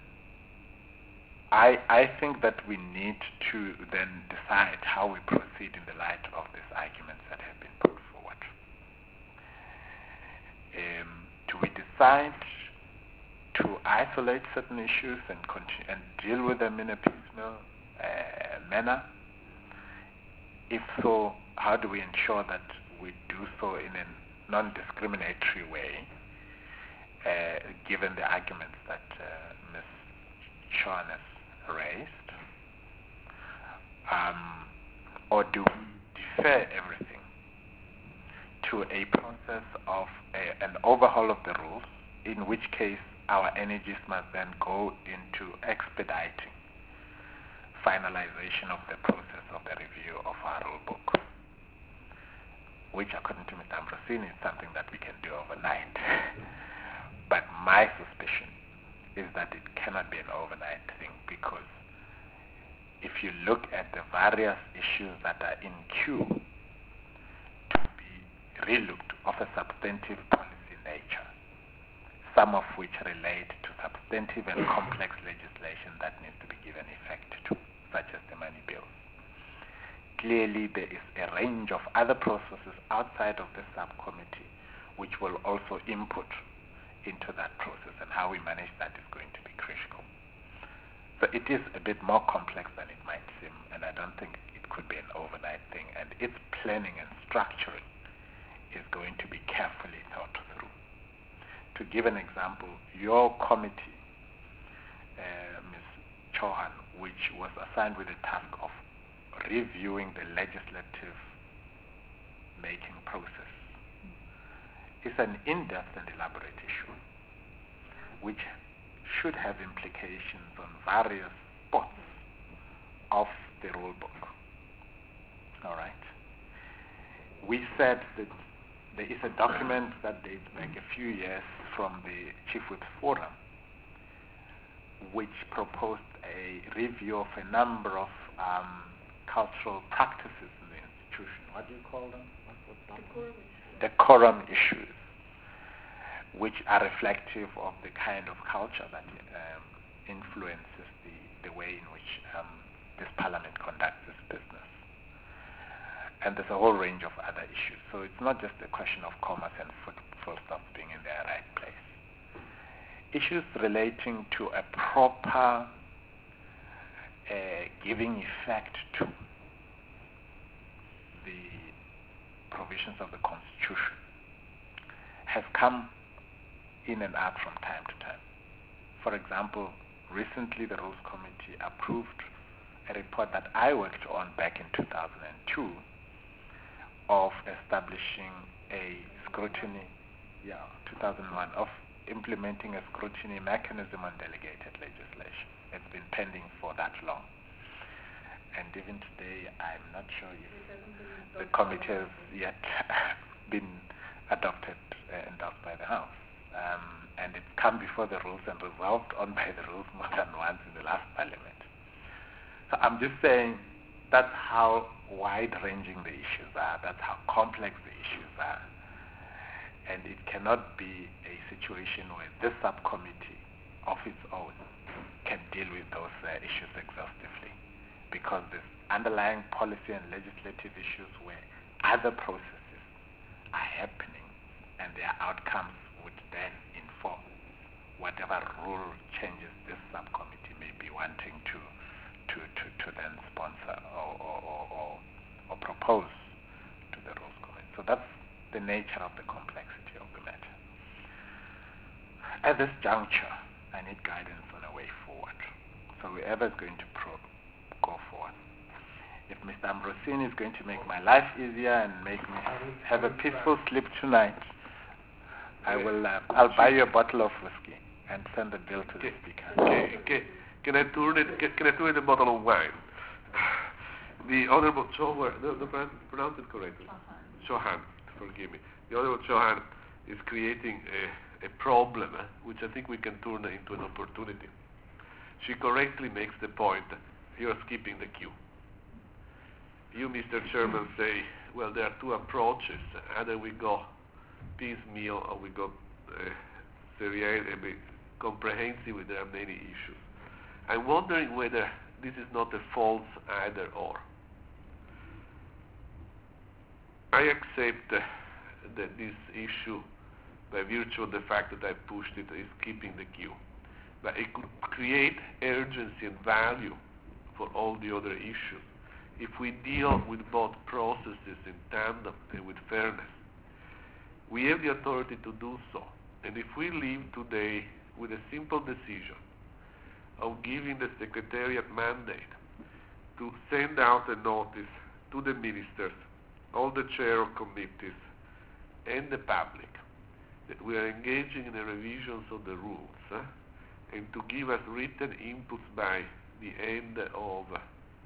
I, I think that we need to then decide how we proceed in the light of these arguments that have been put forward. Um, do we decide to isolate certain issues and, continue, and deal with them in a piecemeal uh, manner? If so, how do we ensure that we do so in a non-discriminatory way, uh, given the arguments that uh, Miz Chauhan has raised? Um, or do we defer everything to a process of a, an overhaul of the rules, in which case our energies must then go into expediting finalization of the process of the review of our rule book, which, according to Mister Ambrosini, is something that we can do overnight. But my suspicion is that it cannot be an overnight thing, because if you look at the various issues that are in queue to be relooked of a substantive policy nature, some of which relate to substantive and complex legislation that needs to be given effect to, such as the money bills. Clearly, there is a range of other processes outside of the subcommittee which will also input into that process, and how we manage that is going to be critical. So it is a bit more complex than it might seem, and I don't think it could be an overnight thing, and its planning and structuring is going to be carefully thought through. To give an example, your committee, uh, Miz Chauhan, which was assigned with the task of reviewing the legislative making process, is an in-depth and elaborate issue, which should have implications on various spots of the rule book. All right. We said that there is a document that dates back a few years from the Chief Whip's Forum, which proposed a review of a number of um, cultural practices in the institution. What do you call them? Decorum. Decorum issues, which are reflective of the kind of culture that um, influences the, the way in which um, this parliament conducts its business. And there's a whole range of other issues. So it's not just a question of commas and full stops being in their right place. Issues relating to a proper uh, giving effect to the provisions of the Constitution has come in and out from time to time. For example, recently the Rules Committee approved a report that I worked on back in two thousand two of establishing a scrutiny, yeah, two thousand one, of implementing a scrutiny mechanism on delegated legislation. It's been pending for that long. And even today, I'm not sure if the committee has yet been adopted, uh, endorsed by the House. Um, and it's come before the rules and resolved on by the rules more than once in the last parliament. So I'm just saying that's how wide-ranging the issues are, that's how complex the issues are. And it cannot be a situation where this subcommittee of its own can deal with those uh, issues exhaustively, because there's underlying policy and legislative issues where other processes are happening, and their outcomes would then inform whatever rule changes this subcommittee may be wanting to to, to, to then sponsor or, or, or, or, or propose to the Rules Committee. So that's the nature of the complexity of the matter. At this juncture, I need guidance on a way forward. So whoever is going to pro- go forward. If Mister Ambrosini is going to make my life easier and make me have a peaceful sleep tonight, I will. Uh, I'll buy you a bottle of whiskey and send the bill to the speaker. Okay, okay. Can I turn it? Can, can I turn it a bottle of wine? The Honourable Chauhan, no, no, pronounce it correctly. Chauhan, forgive me. The Honourable Chauhan is creating a, a problem, eh, which I think we can turn into an opportunity. She correctly makes the point: you are skipping the queue. You, Mister Chairman, say, well, there are two approaches. Either we go piecemeal or we go uh, serial, uh, comprehensive. There are many issues. I'm wondering whether this is not a false either or. I accept uh, that this issue, by virtue of the fact that I pushed it, is keeping the queue. But it could create urgency and value for all the other issues if we deal with both processes in tandem and with fairness. We have the authority to do so. And if we leave today with a simple decision of giving the Secretariat mandate to send out a notice to the ministers, all the chair of committees, and the public, that we are engaging in the revisions of the rules, eh, and to give us written inputs by the end of uh,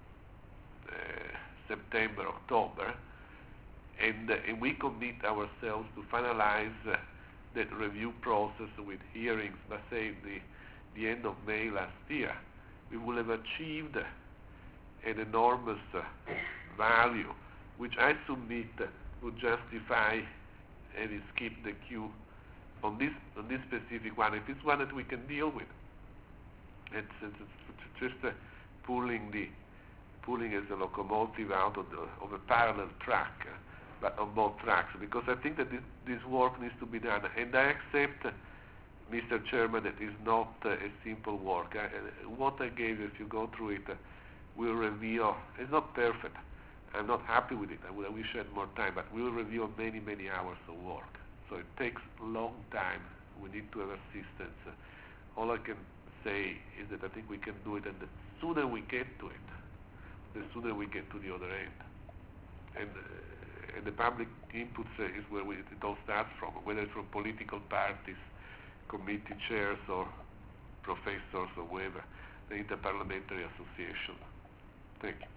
September, October, and, uh, and we commit ourselves to finalize uh, that review process with hearings, by say the, the end of May last year, we will have achieved an enormous uh, value, which I submit uh, would justify any skip the queue on this on this specific one. If it's one that we can deal with, it's, it's, it's just uh, pulling the pulling as a locomotive out of, the, of a parallel track, uh, but on both tracks. Because I think that this, this work needs to be done, and I accept, uh, Mister Chairman, that it's not uh, a simple work. I, uh, what I gave, if you go through it, uh, will reveal. It's not perfect. I'm not happy with it. I, will, I wish I had more time, but we'll reveal many, many hours of work. So it takes a long time. We need to have assistance. Uh, all I can say is that I think we can do it, and the sooner we get to it, the sooner we get to the other end. And, uh, and the public input uh, is where we, it all starts from, whether it's from political parties, committee chairs, or professors, or whoever, the Interparliamentary Association. Thank you.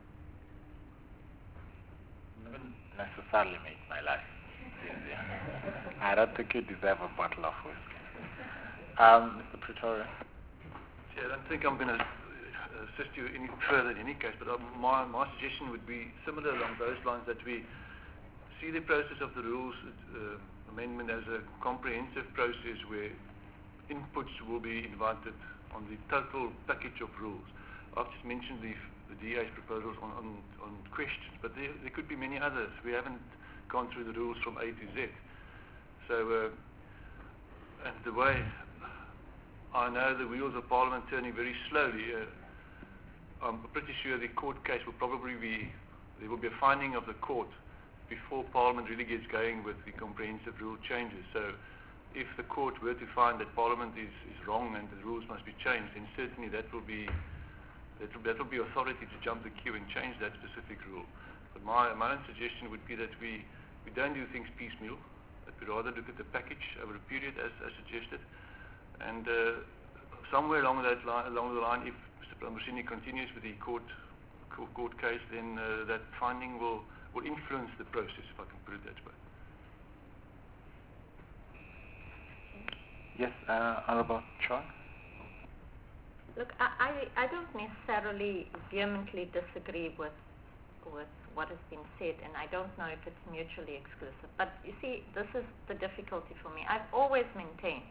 Doesn't necessarily make my life easier. I don't think you deserve a bottle of whiskey. Um, Mister Pretoria? See, I don't think I'm going to assist you any further in any case, but um, my, my suggestion would be similar along those lines, that we see the process of the rules uh, amendment as a comprehensive process where inputs will be invited on the total package of rules. I've just mentioned the, the D A's proposals on, on, on questions, but there, there could be many others. We haven't gone through the rules from A to Z. So, uh, and the way I know the wheels of Parliament turning very slowly, uh, I'm pretty sure the court case will probably be, there will be a finding of the court before Parliament really gets going with the comprehensive rule changes. So if the court were to find that Parliament is, is wrong and the rules must be changed, then certainly that will be that will, that will be authority to jump the queue and change that specific rule. But my, my own suggestion would be that we, we don't do things piecemeal, that we rather look at the package over a period as, as suggested. And uh, somewhere along that line, along the line, if Mister Ambrosini continues with the court court, court case, then uh, that finding will, will influence the process, if I can put it that way. Yes, uh, Honorable Choi? Look, I, I, I don't necessarily vehemently disagree with with what has been said, and I don't know if it's mutually exclusive. But you see, this is the difficulty for me. I've always maintained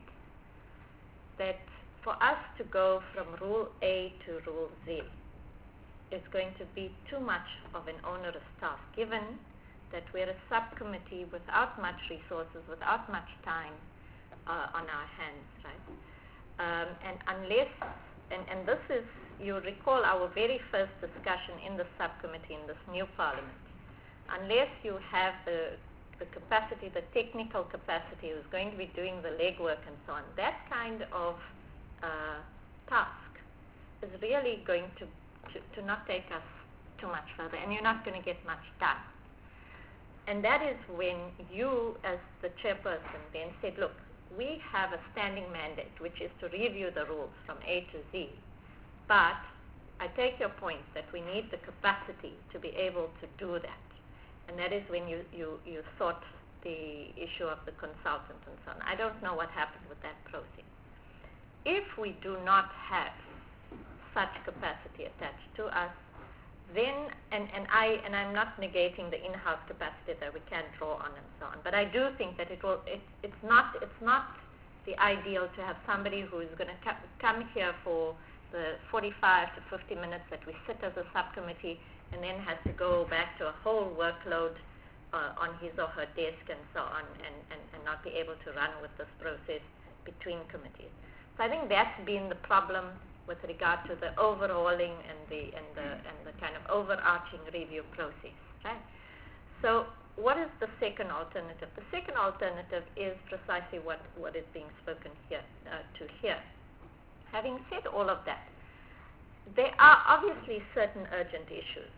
that for us to go from Rule A to Rule Z is going to be too much of an onerous task, given that we're a subcommittee without much resources, without much time uh, on our hands, right? Um, and unless, and, and this is, you recall our very first discussion in the subcommittee in this new parliament, unless you have the, the capacity, the technical capacity who's going to be doing the legwork and so on, that kind of uh, task is really going to, to, to not take us too much further, and you're not going to get much done. And that is when you, as the chairperson, then said, look, we have a standing mandate, which is to review the rules from A to Z. But I take your point that we need the capacity to be able to do that. And that is when you, you, you sought the issue of the consultant and so on. I don't know what happened with that process. If we do not have such capacity attached to us, then, and, and, I, and I'm not negating the in-house capacity that we can draw on and so on, but I do think that it will, it, it's, not, it's not the ideal to have somebody who is going to co- come here for the forty-five to fifty minutes that we sit as a subcommittee and then has to go back to a whole workload uh, on his or her desk and so on, and, and, and not be able to run with this process between committees. So I think that's been the problem with regard to the overhauling and the and the and the kind of overarching review process, right? So what is the second alternative? The second alternative is precisely what, what is being spoken here uh, to here. Having said all of that, there are obviously certain urgent issues,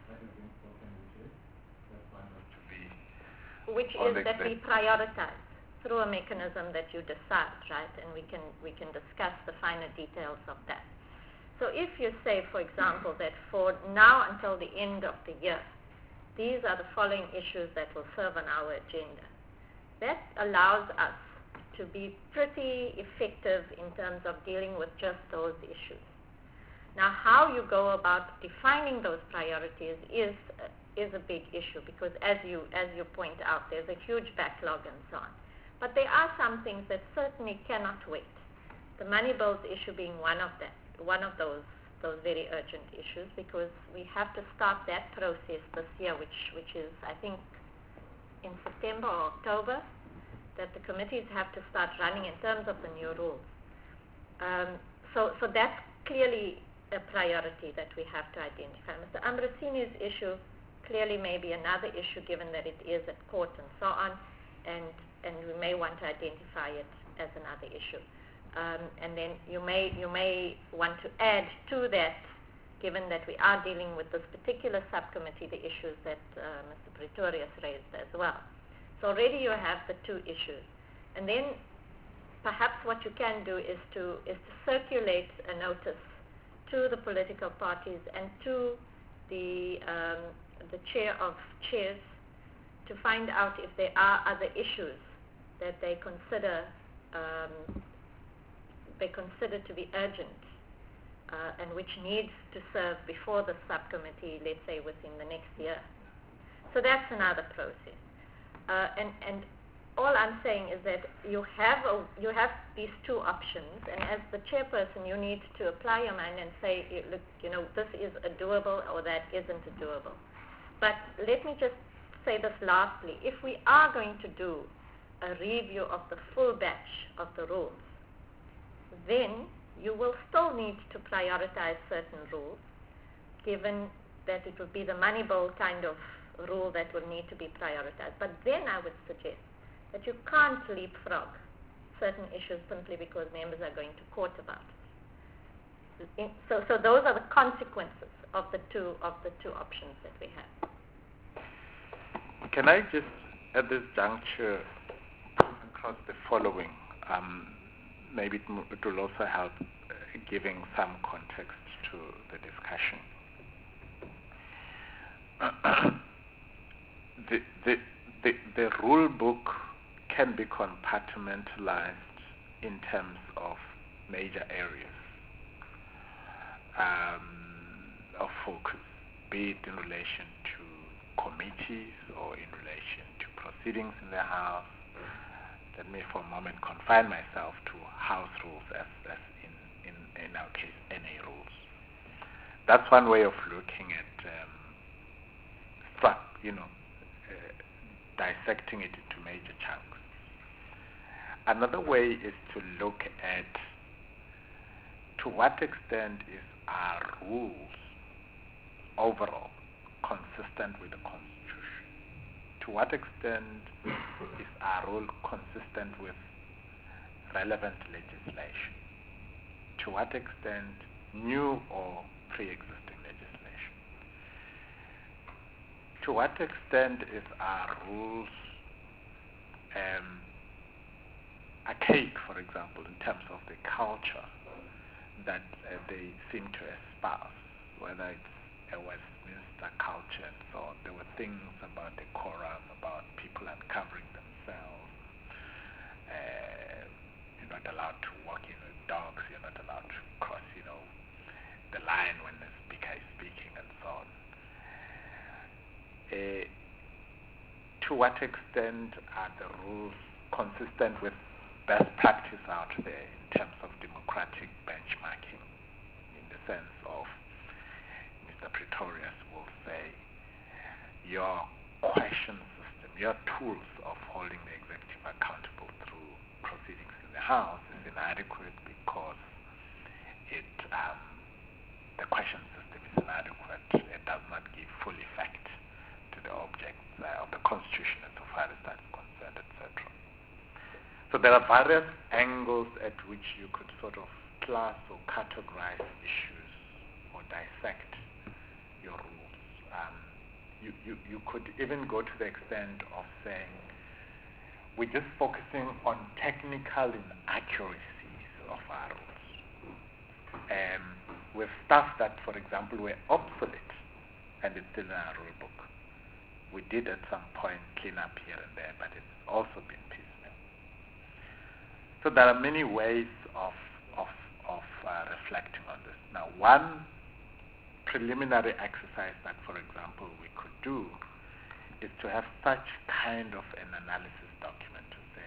which is that we prioritize through a mechanism that you decide, right? And we can we can discuss the finer details of that. So if you say, for example, that for now until the end of the year, these are the following issues that will serve on our agenda, that allows us to be pretty effective in terms of dealing with just those issues. Now, how you go about defining those priorities is, uh, is a big issue because, as you as you point out, there's a huge backlog and so on. But there are some things that certainly cannot wait. The money bills issue being one of that, one of those those very urgent issues, because we have to start that process this year, which which is I think in September or October, that the committees have to start running in terms of the new rules. Um, so so that's clearly a priority that we have to identify. Mister Ambrosini's issue clearly may be another issue given that it is at court and so on, and, and we may want to identify it as another issue. Um, and then you may, you may want to add to that, given that we are dealing with this particular subcommittee, the issues that uh, Mister Pretorius raised as well. So already you have the two issues. And then perhaps what you can do is to, is to circulate a notice to the political parties and to the, um, the chair of chairs to find out if there are other issues that they consider um, they consider to be urgent uh, and which needs to serve before the subcommittee, let's say within the next year. So that's another process. Uh, and, and all I'm saying is that you have a, you have these two options, and as the chairperson, you need to apply your mind and say, look, you know, this is a doable or that isn't a doable. But let me just say this lastly: if we are going to do a review of the full batch of the rules, then you will still need to prioritize certain rules, given that it would be the money bill kind of rule that will need to be prioritized. But then I would suggest that you can't leapfrog certain issues simply because members are going to court about it. In, so, so those are the consequences of the two of the two options that we have. Can I just, at this juncture, put across the following? Um, maybe it, m- it will also help uh, giving some context to the discussion. the, the, the, the rule book can be compartmentalized in terms of major areas um, of focus, be it in relation to committees or in relation to proceedings in the House. Let me for a moment confine myself to House rules as, as in, in, in our case, N A rules. That's one way of looking at, um, stru- you know, uh, dissecting it into major chunks. Another way is to look at to what extent is our rules overall consistent with the Constitution? To what extent is our rule consistent with relevant legislation? To what extent new or pre-existing legislation? To what extent is our rules um, archaic, for example, in terms of the culture that uh, they seem to espouse, whether it's a Westminster culture and so on. There were things about decorum, about people uncovering themselves. Uh, you're not allowed to walk in with dogs. You're not allowed to cross, you know, the line when the speaker is speaking and so on. Uh, to what extent are the rules consistent with best practice out there in terms of democratic benchmarking, in the sense of Mister Pretorius will say your question system, your tools of holding the executive accountable through proceedings in the House is inadequate because it um, the question system is inadequate. It does not give full effect to the objects uh, of the Constitution as far as that is concerned, et cetera. So there are various angles at which you could sort of class or categorize issues or dissect your rules. Um, you, you, you could even go to the extent of saying we're just focusing on technical inaccuracies of our rules. Um, with stuff that, for example, were obsolete and it's still in our rule book. We did at some point clean up here and there, but it's also been piecemeal. So there are many ways of of of uh, reflecting on this. Now, one preliminary exercise that, for example, we could do is to have such kind of an analysis document to say,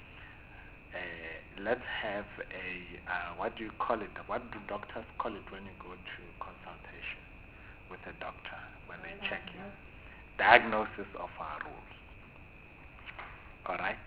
uh, let's have a, uh, what do you call it? What do doctors call it when you go to consultation with a doctor, when they check you? Diagnosis of our rules. All right?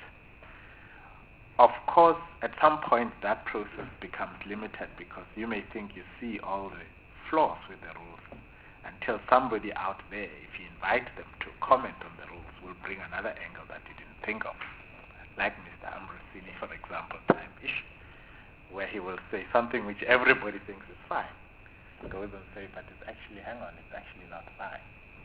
Of course, at some point that process becomes limited because you may think you see all the flaws with the rules until somebody out there, if you invite them to comment on the rules, will bring another angle that you didn't think of. Like Mister Ambrosini, for example, time issue, where he will say something which everybody thinks is fine. He goes and say, but it's actually, hang on, it's actually not fine.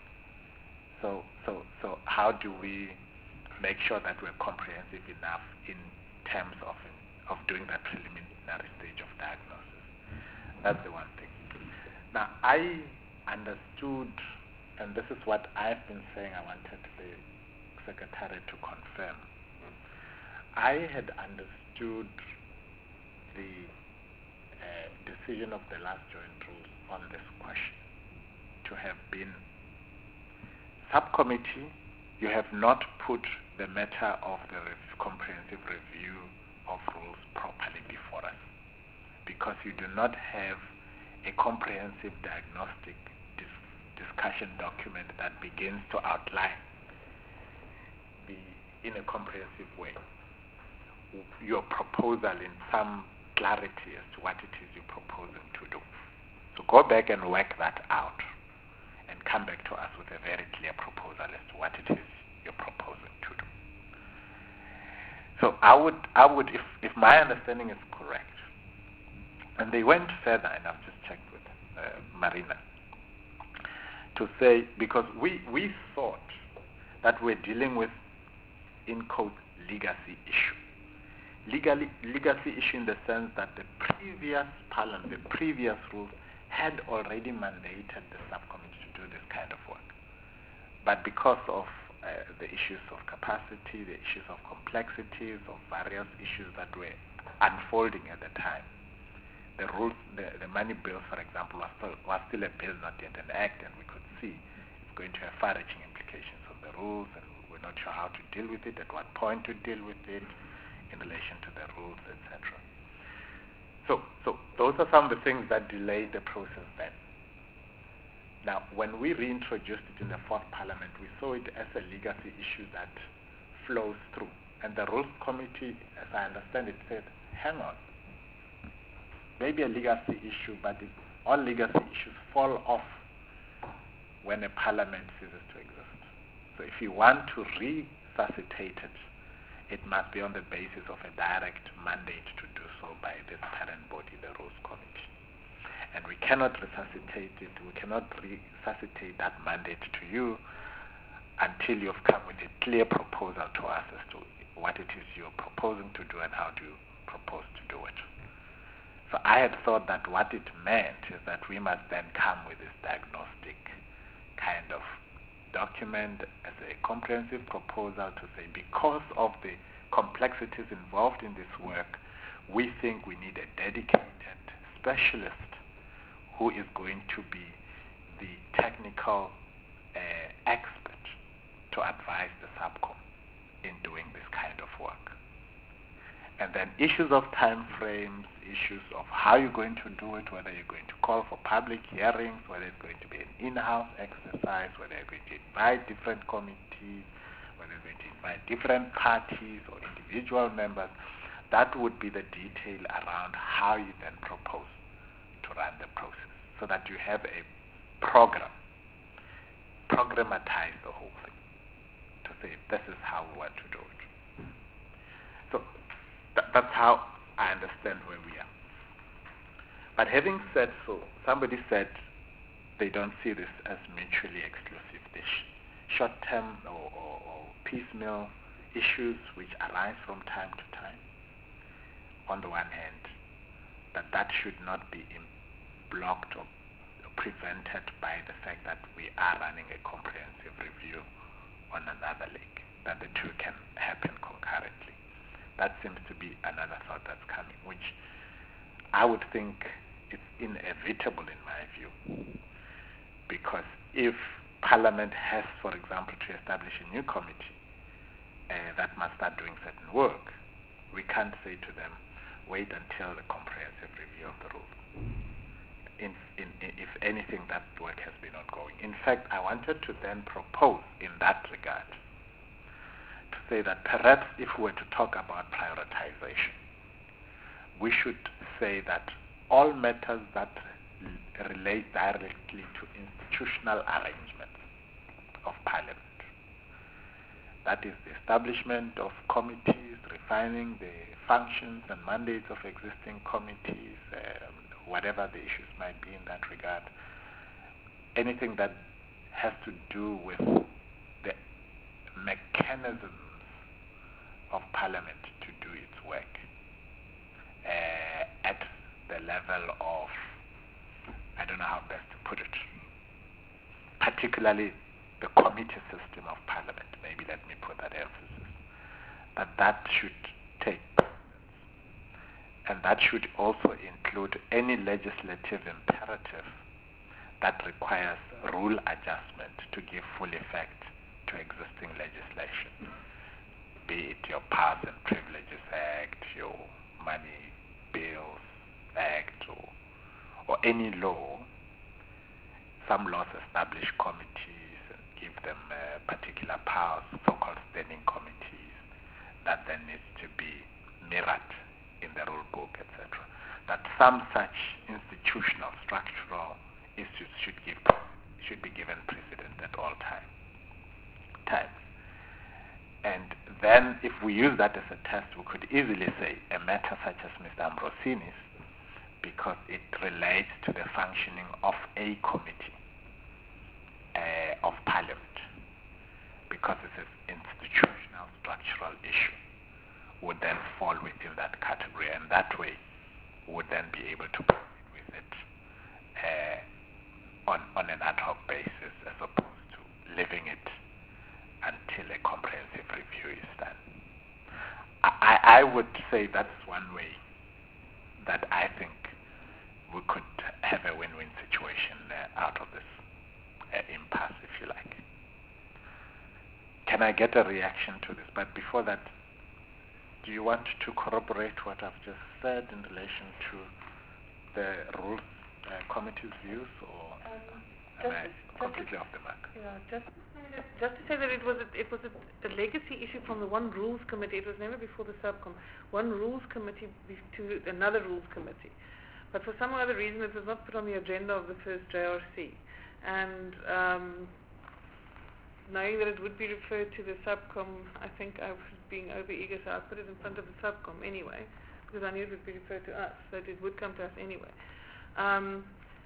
So, so, so how do we make sure that we're comprehensive enough in terms of of doing that preliminary stage of diagnosis? That's the one thing. Now, I understood, and this is what I've been saying I wanted the Secretary to confirm. I had understood the uh, decision of the last joint rules on this question to have been subcommittee, you have not put the matter of the rev- comprehensive review of rules properly before us because you do not have a comprehensive diagnostic dis- discussion document that begins to outline the, in a comprehensive way your proposal in some clarity as to what it is you're proposing to do. So go back and work that out and come back to us with a very clear proposal as to what it is you're proposing to do. So I would, I would, if, if my understanding is correct, and they went further, and I've just checked with uh, Marina, to say, because we, we thought that we're dealing with, in quote, legacy issue. Legally, legacy issue in the sense that the previous parliament, the previous rules, had already mandated the subcommittee to do this kind of work. But because of uh, the issues of capacity, the issues of complexities, of various issues that were unfolding at the time, the rules, the, the money bill, for example, was still, was still a bill, not yet an act, and we could see it's going to have far-reaching implications on the rules, and we're not sure how to deal with it, at what point to deal with it, in relation to the rules, et cetera. So, so those are some of the things that delayed the process then. Now, when we reintroduced it in the fourth parliament, we saw it as a legacy issue that flows through. And the Rules Committee, as I understand it, said, hang on, maybe a legacy issue, but it, all legacy issues fall off when a parliament ceases to exist. So if you want to resuscitate it, it must be on the basis of a direct mandate to do so by this parent body, the Rules Committee. And we cannot resuscitate it, we cannot resuscitate that mandate to you until you've come with a clear proposal to us as to what it is you're proposing to do and how do you propose to do it. So I had thought that what it meant is that we must then come with this diagnostic kind of document as a comprehensive proposal to say, because of the complexities involved in this work, we think we need a dedicated specialist who is going to be the technical uh, expert to advise the subcom in doing this kind of work. And then issues of time frames, issues of how you're going to do it, whether you're going to call for public hearings, whether it's going to be an in-house exercise, whether you're going to invite different committees, whether you're going to invite different parties or individual members, that would be the detail around how you then propose to run the process, so that you have a program, programmatize the whole thing, to say this is how we want to do it. So th- that's how I understand where we are. But having said so, somebody said they don't see this as mutually exclusive. The sh- short-term or, or, or piecemeal issues which arise from time to time, on the one hand, that that should not be in- blocked or prevented by the fact that we are running a comprehensive review on another lake, that the two can happen concurrently. That seems to be another thought that's coming, which I would think is inevitable in my view, because if Parliament has, for example, to establish a new committee uh, that must start doing certain work, we can't say to them, wait until the comprehensive review of the rules. In, in, in, if anything, that work has been ongoing. In fact, I wanted to then propose in that regard to say that perhaps if we were to talk about prioritization, we should say that all matters that l- relate directly to institutional arrangements of Parliament, that is the establishment of committees, refining the functions and mandates of existing committees, um, whatever the issues might be in that regard, anything that has to do with the mechanisms of Parliament to do its work uh, at the level of, I don't know how best to put it, particularly the committee system of Parliament, maybe let me put that emphasis, that that should take precedence. And that should also include any legislative imperative that requires rule adjustment to give full effect to existing legislation, be it your Powers and Privileges Act, your Money Bills Act, or, or any law. Some laws establish committees and give them uh, particular powers, so-called standing committees, that then needs to be mirrored in the rule book, et cetera. That some such institutional, structural issues should give should be given precedence at all time, times. And then, if we use that as a test, we could easily say a matter such as Mister Ambrosini's, because it relates to the functioning of a committee uh, of Parliament, because it's an institutional, structural issue, would then fall within that category, and that way would then be able to proceed with it uh, on, on an ad hoc basis, as opposed to leaving it until a comprehensive review is done. I, I would say that's one way that I think we could have a win-win situation uh, out of this uh, impasse, if you like. Can I get a reaction to this? But before that, do you want to corroborate what I've just said in relation to the rules uh, committee's views, or Um, am just- I just- completely off the mark? Yeah, just just to say that it was a, it was a, a legacy issue from the one rules committee. It was never before the subcom. One rules committee be- to another rules committee, but for some other reason it was not put on the agenda of the first J R C. And um, knowing that it would be referred to the subcom, I think I was being over eager, so I put it in front of the subcom anyway, because I knew it would be referred to us, that it would come to us anyway. Um,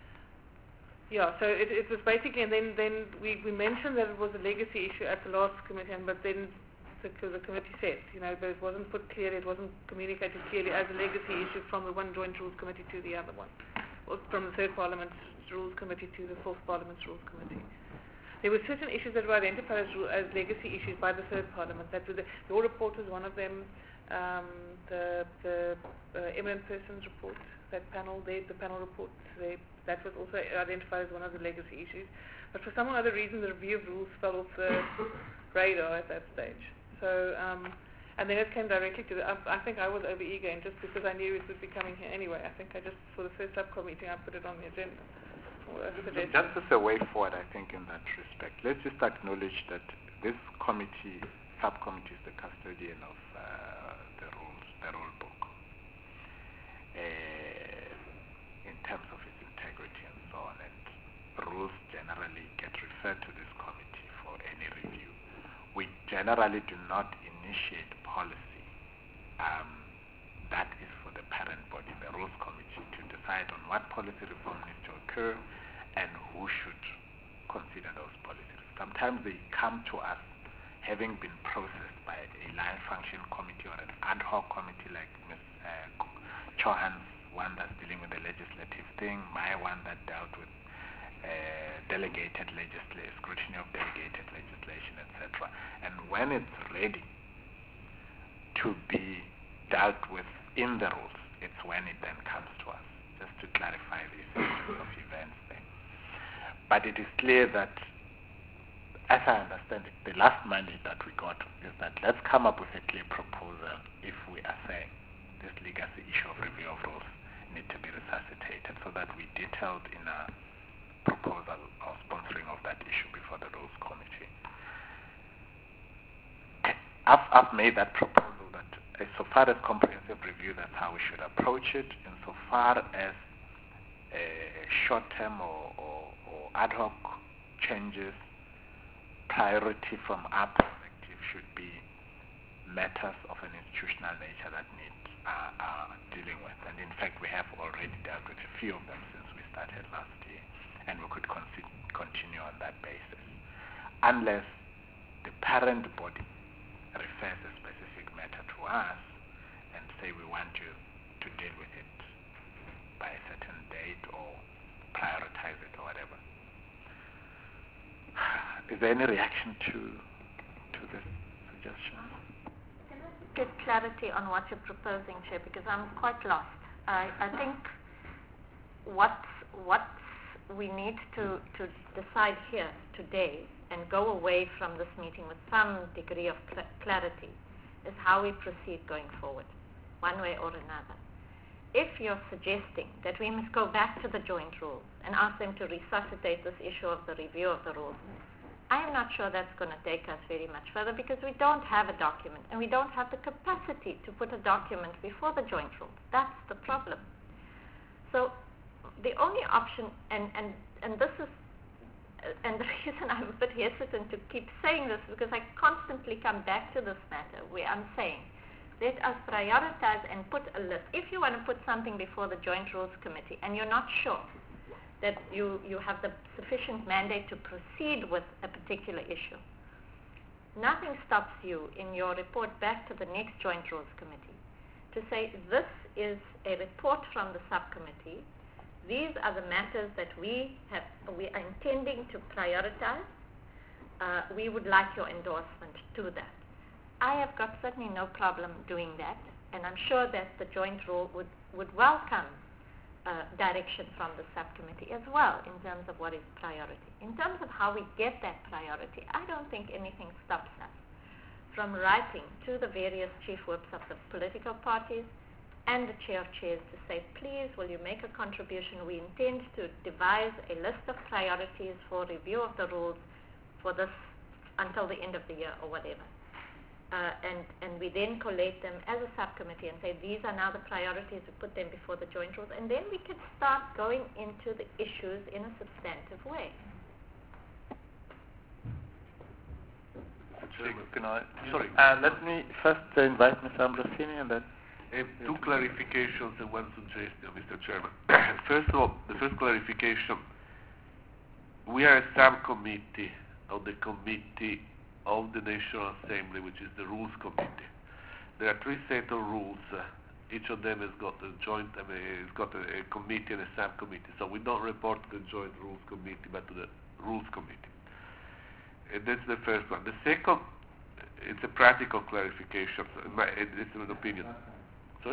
Yeah, so it, it was basically, and then, then we, we mentioned that it was a legacy issue at the last committee, and, but then the, the committee said, you know, but it wasn't put clearly, it wasn't communicated clearly as a legacy issue from the one joint rules committee to the other one, or from the third parliament's rules committee to the fourth parliament's rules committee. There were certain issues that were identified as, as legacy issues by the third parliament. That was the, your report was one of them, um, the, the uh, eminent persons report, that panel, they, the panel report, they, that was also identified as one of the legacy issues. But for some other reason, the review of rules fell off the radar at that stage. So, um, and then it came directly to the, I, I think I was over eager, and just because I knew it would be coming here anyway, I think I just, for the first subcom meeting, I put it on the agenda. Just as a way forward, I think, in that respect, let's just acknowledge that this committee, subcommittee, is the custodian of uh, the rules, the rule book, uh, in terms of its integrity and so on. And rules generally get referred to this committee for any review. We generally do not initiate policy. Um, that is for the parent body, the rules committee, to decide on what policy reform needs to occur and who should consider those policies. Sometimes they come to us having been processed by a line function committee or an ad hoc committee like Miz Uh, Chohan's one that's dealing with the legislative thing, my one that dealt with uh, delegated legislation, scrutiny of delegated legislation, et cetera. And when it's ready to be dealt with in the rules, it's when it then comes to us, just to clarify the sequence of events there. but it is clear that, as I understand it, the last mandate that we got is that let's come up with a clear proposal if we are saying this legacy issue of review of rules need to be resuscitated, so that we detailed in a proposal of sponsoring of that issue before the Rules Committee. I've, I've made that proposal that as so far as comprehensive review, that's how we should approach it. Insofar as uh, short-term or, or, or ad hoc changes, priority from our perspective should be matters of an institutional nature that need uh, uh, dealing with. And in fact, we have already dealt with a few of them since we started last year, and we could con continue on that basis, unless the parent body refers a specific matter to us and say we want you to deal with it by a certain date or prioritize it or whatever. Is there any reaction to to this suggestion? Can I get clarity on what you're proposing, Chair, because I'm quite lost. I, I think what what we need to, to decide here today and go away from this meeting with some degree of cl clarity is how we proceed going forward, one way or another. If you're suggesting that we must go back to the joint rules and ask them to resuscitate this issue of the review of the rules, I am not sure that's going to take us very much further, because we don't have a document and we don't have the capacity to put a document before the joint rules. That's the problem. So the only option, and, and, and this is, uh, and the reason I'm a bit hesitant to keep saying this, because I constantly come back to this matter where I'm saying, let us prioritize and put a list. If you want to put something before the Joint Rules Committee and you're not sure that you, you have the sufficient mandate to proceed with a particular issue, nothing stops you in your report back to the next Joint Rules Committee to say, this is a report from the subcommittee. These are the matters that we have, we are intending to prioritize. Uh, we would like your endorsement to that. I have got certainly no problem doing that, and I'm sure that the joint rule would, would welcome uh, direction from the subcommittee as well in terms of what is priority. In terms of how we get that priority, I don't think anything stops us from writing to the various chief whips of the political parties and the chair of chairs to say, please, will you make a contribution? We intend to devise a list of priorities for review of the rules for this until the end of the year or whatever. Uh, and, and we then collate them as a subcommittee and say, these are now the priorities, we put them before the joint rules, and then we can start going into the issues in a substantive way. Can I? Sorry. Uh, let me first uh, invite Mister Ambrosini and then... Uh, two clarifications and one suggestion, Mister Chairman. First of all, the first clarification, we are a subcommittee of the Committee of the National Assembly, which is the Rules Committee. There are three set of rules. Uh, each of them has got a joint, I mean, it's got a, a committee and a subcommittee. So we don't report to the Joint Rules Committee, but to the Rules Committee. And that's the first one. The second, it's a practical clarification. So my, it's an opinion. Sorry?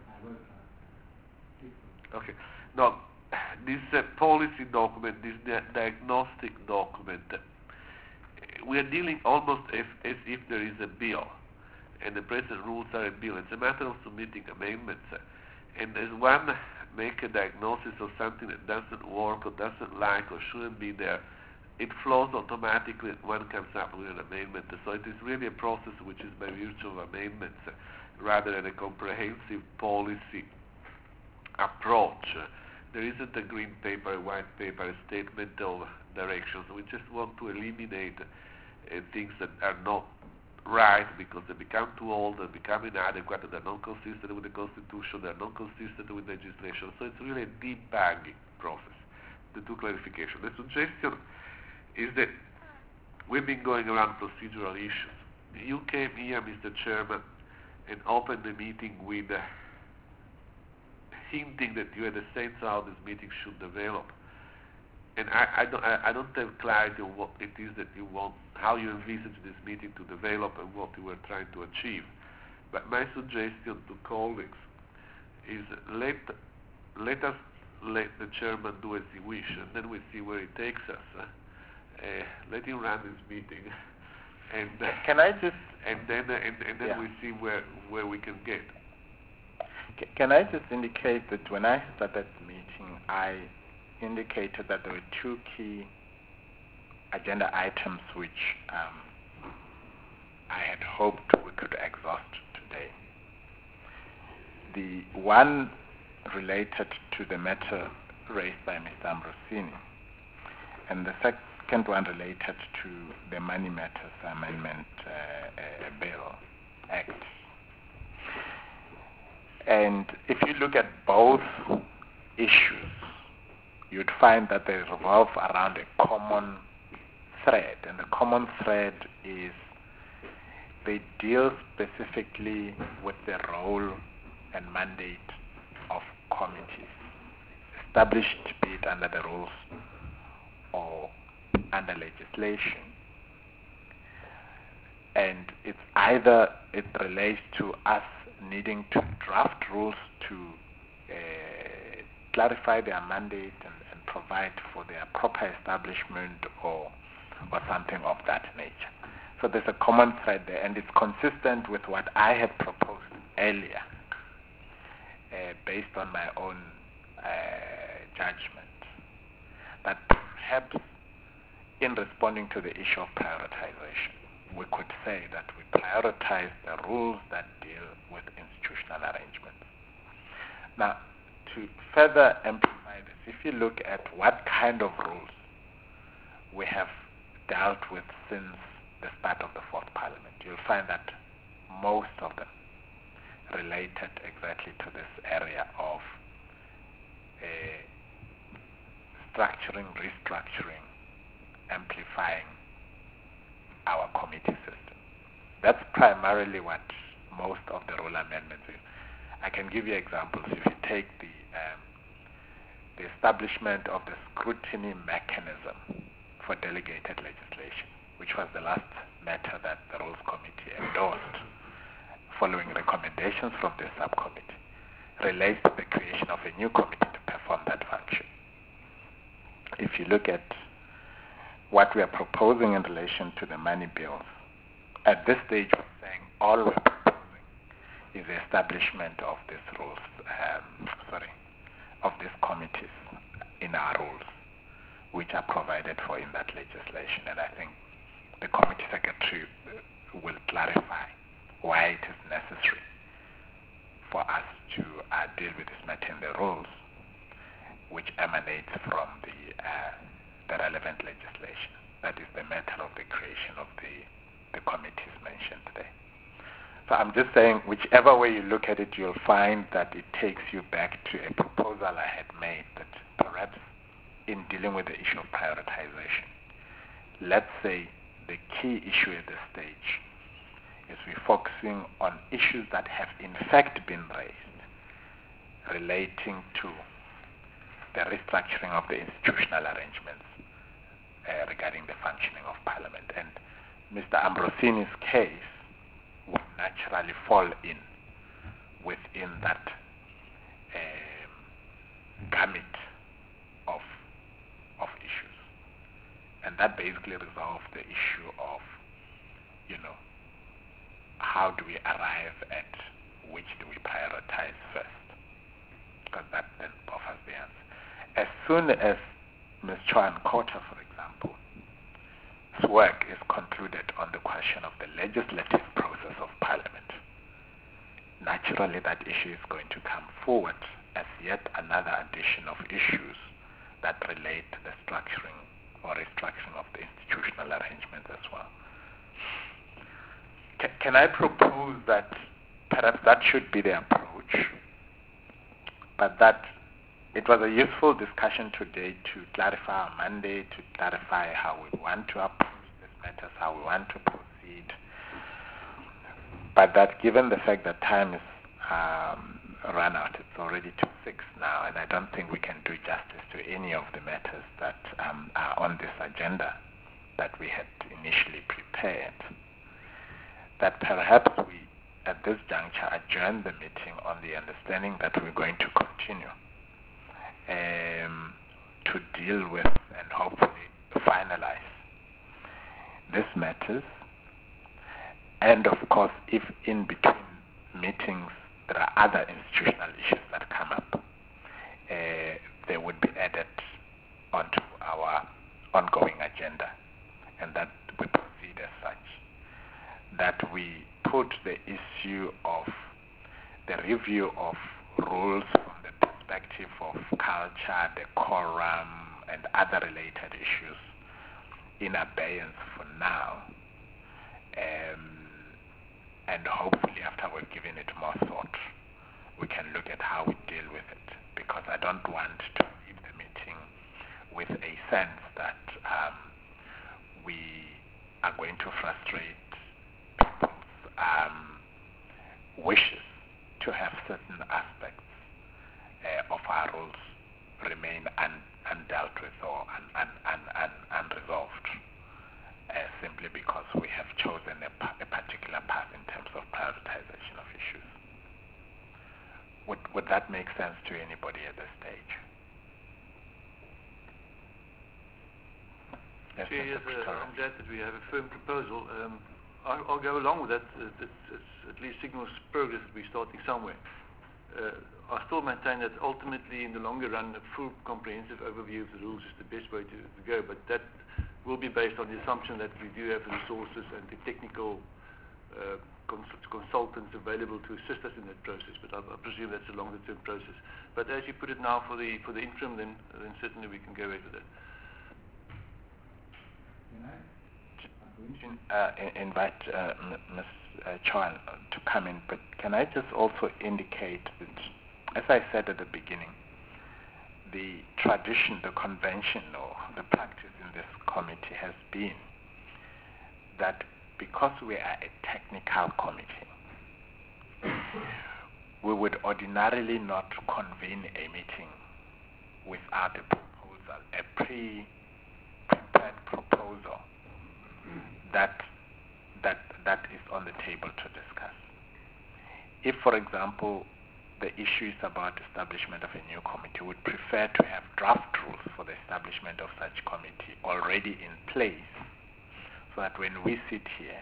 Okay. Now, this uh, policy document, this di diagnostic document, uh, we are dealing almost as, as if there is a bill, and the present rules are a bill. It's a matter of submitting amendments. Uh, and as one make a diagnosis of something that doesn't work or doesn't like or shouldn't be there, it flows automatically and one comes up with an amendment. So it is really a process which is by virtue of amendments uh, rather than a comprehensive policy approach. Uh, there isn't a green paper, a white paper, a statement of directions. We just want to eliminate uh, things that are not right because they become too old, they become inadequate, they're not consistent with the Constitution, they're not consistent with legislation. So it's really a debugging process. The two clarifications. The suggestion is that we've been going around procedural issues. You came here, Mister Chairman, and opened the meeting with uh, hinting that you had a sense of how this meeting should develop. And I, I, don't, I, I don't have clarity on what it is that you want, how you envisage this meeting to develop and what you were trying to achieve. But my suggestion to colleagues is let, let us let the chairman do as he wishes, and then we see where it takes us. Uh, uh, let him run this meeting, and uh, can I just and then uh, and, and then yeah. we see where where we can get. C- can I just indicate that when I started the meeting, I indicated that there were two key agenda items which um, I had hoped we could exhaust today. The one related to the matter raised by Mister Ambrosini, and the second one related to the Money Matters Amendment uh, uh, Bill Act. And if you look at both issues, you'd find that they revolve around a common thread, and the common thread is they deal specifically with the role and mandate of committees established, be it under the rules or under legislation. And it's either it relates to us needing to draft rules to uh, clarify their mandate and, and provide for their proper establishment or or something of that nature. So there's a common thread there, and it's consistent with what I had proposed earlier, uh, based on my own uh, judgment, that perhaps in responding to the issue of prioritization, we could say that we prioritize the rules that deal with institutional arrangements. Now, to further amplify this, if you look at what kind of rules we have dealt with since the start of the fourth parliament, you'll find that most of them related exactly to this area of uh, structuring, restructuring, amplifying our committee system. That's primarily what most of the rule amendments is. I can give you examples. If you take the um, the establishment of the scrutiny mechanism for delegated legislation, which was the last matter that the Rules Committee endorsed following recommendations from the subcommittee, relates to the creation of a new committee to perform that function. If you look at what we are proposing in relation to the money bills, at this stage we're saying all we're proposing is the establishment of these rules, um, sorry, of these committees in our rules, which are provided for in that legislation. And I think the committee secretary will clarify why it is necessary for us to uh, deal with this matter in the rules, which emanates from the, uh, the relevant legislation. That is the matter of the creation of the, the committees mentioned today. So I'm just saying, whichever way you look at it, you'll find that it takes you back to a proposal I had made that perhaps in dealing with the issue of prioritization, let's say the key issue at this stage is we're focusing on issues that have in fact been raised relating to the restructuring of the institutional arrangements uh, regarding the functioning of Parliament. And Mister Ambrosini's case would naturally fall in within that um, gamut of of issues. And that basically resolves the issue of, you know, how do we arrive at which do we prioritize first? Because that then offers the answer. As soon as Miz Chwan Kota, for example, his work is concluded on the question of the legislative process of Parliament, naturally that issue is going to come forward as yet another addition of issues that relate to the structuring or restructuring of the institutional arrangements as well. C- can I propose that perhaps that should be the approach, but that it was a useful discussion today to clarify our mandate, to clarify how we want to approach these matters, how we want to proceed, but that given the fact that time is um, run out, it's already to six now, and I don't think we can do justice to any of the matters that um, are on this agenda that we had initially prepared, that perhaps we, at this juncture, adjourn the meeting on the understanding that we're going to continue um, to deal with and hopefully finalize these matters. And of course, if in between meetings there are other institutional issues that come up, uh, they would be added onto our ongoing agenda, and that we proceed as such. That we put the issue of the review of rules from the perspective of culture, decorum, and other related issues in abeyance for now. Um, and hopefully after we've given it more thought, we can look at how we deal with it. Because I don't want to leave the meeting with a sense that um, we are going to frustrate people's um, wishes to have certain aspects uh, of our rules remain un- undealt with or un- un- un- un- unresolved, uh, simply because we have chosen a, pa- a particular path in terms of prioritization of issues. Would, would that make sense to anybody at this stage? Yes, Chair, yes, uh, I'm glad that we have a firm proposal. Um, I'll, I'll go along with that. It, it, it at least signals progress that we're starting somewhere. Uh, I still maintain that ultimately, in the longer run, a full comprehensive overview of the rules is the best way to, to go, but that will be based on the assumption that we do have the resources and the technical uh, cons consultants available to assist us in that process, but I, I presume that's a longer term process. But as you put it now for the, for the interim, then, then certainly we can go ahead with that. Can I uh, in, invite uh, Miz Uh, Choan to come in, but can I just also indicate that, as I said at the beginning, the tradition, the convention, or the practice in this committee has been that because we are a technical committee, we would ordinarily not convene a meeting without a proposal, a pre-prepared proposal that that that is on the table to discuss. If, for example, the issue is about establishment of a new committee, we would prefer to have draft rules for the establishment of such committee already in place, so that when we sit here,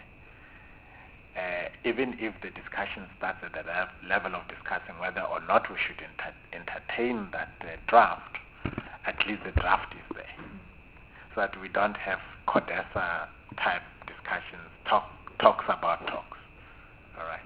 uh, even if the discussion starts at the level of discussing whether or not we should enter entertain that uh, draft, at least the draft is there, so that we don't have CODESA type discussions, talk, talks about talks. All right.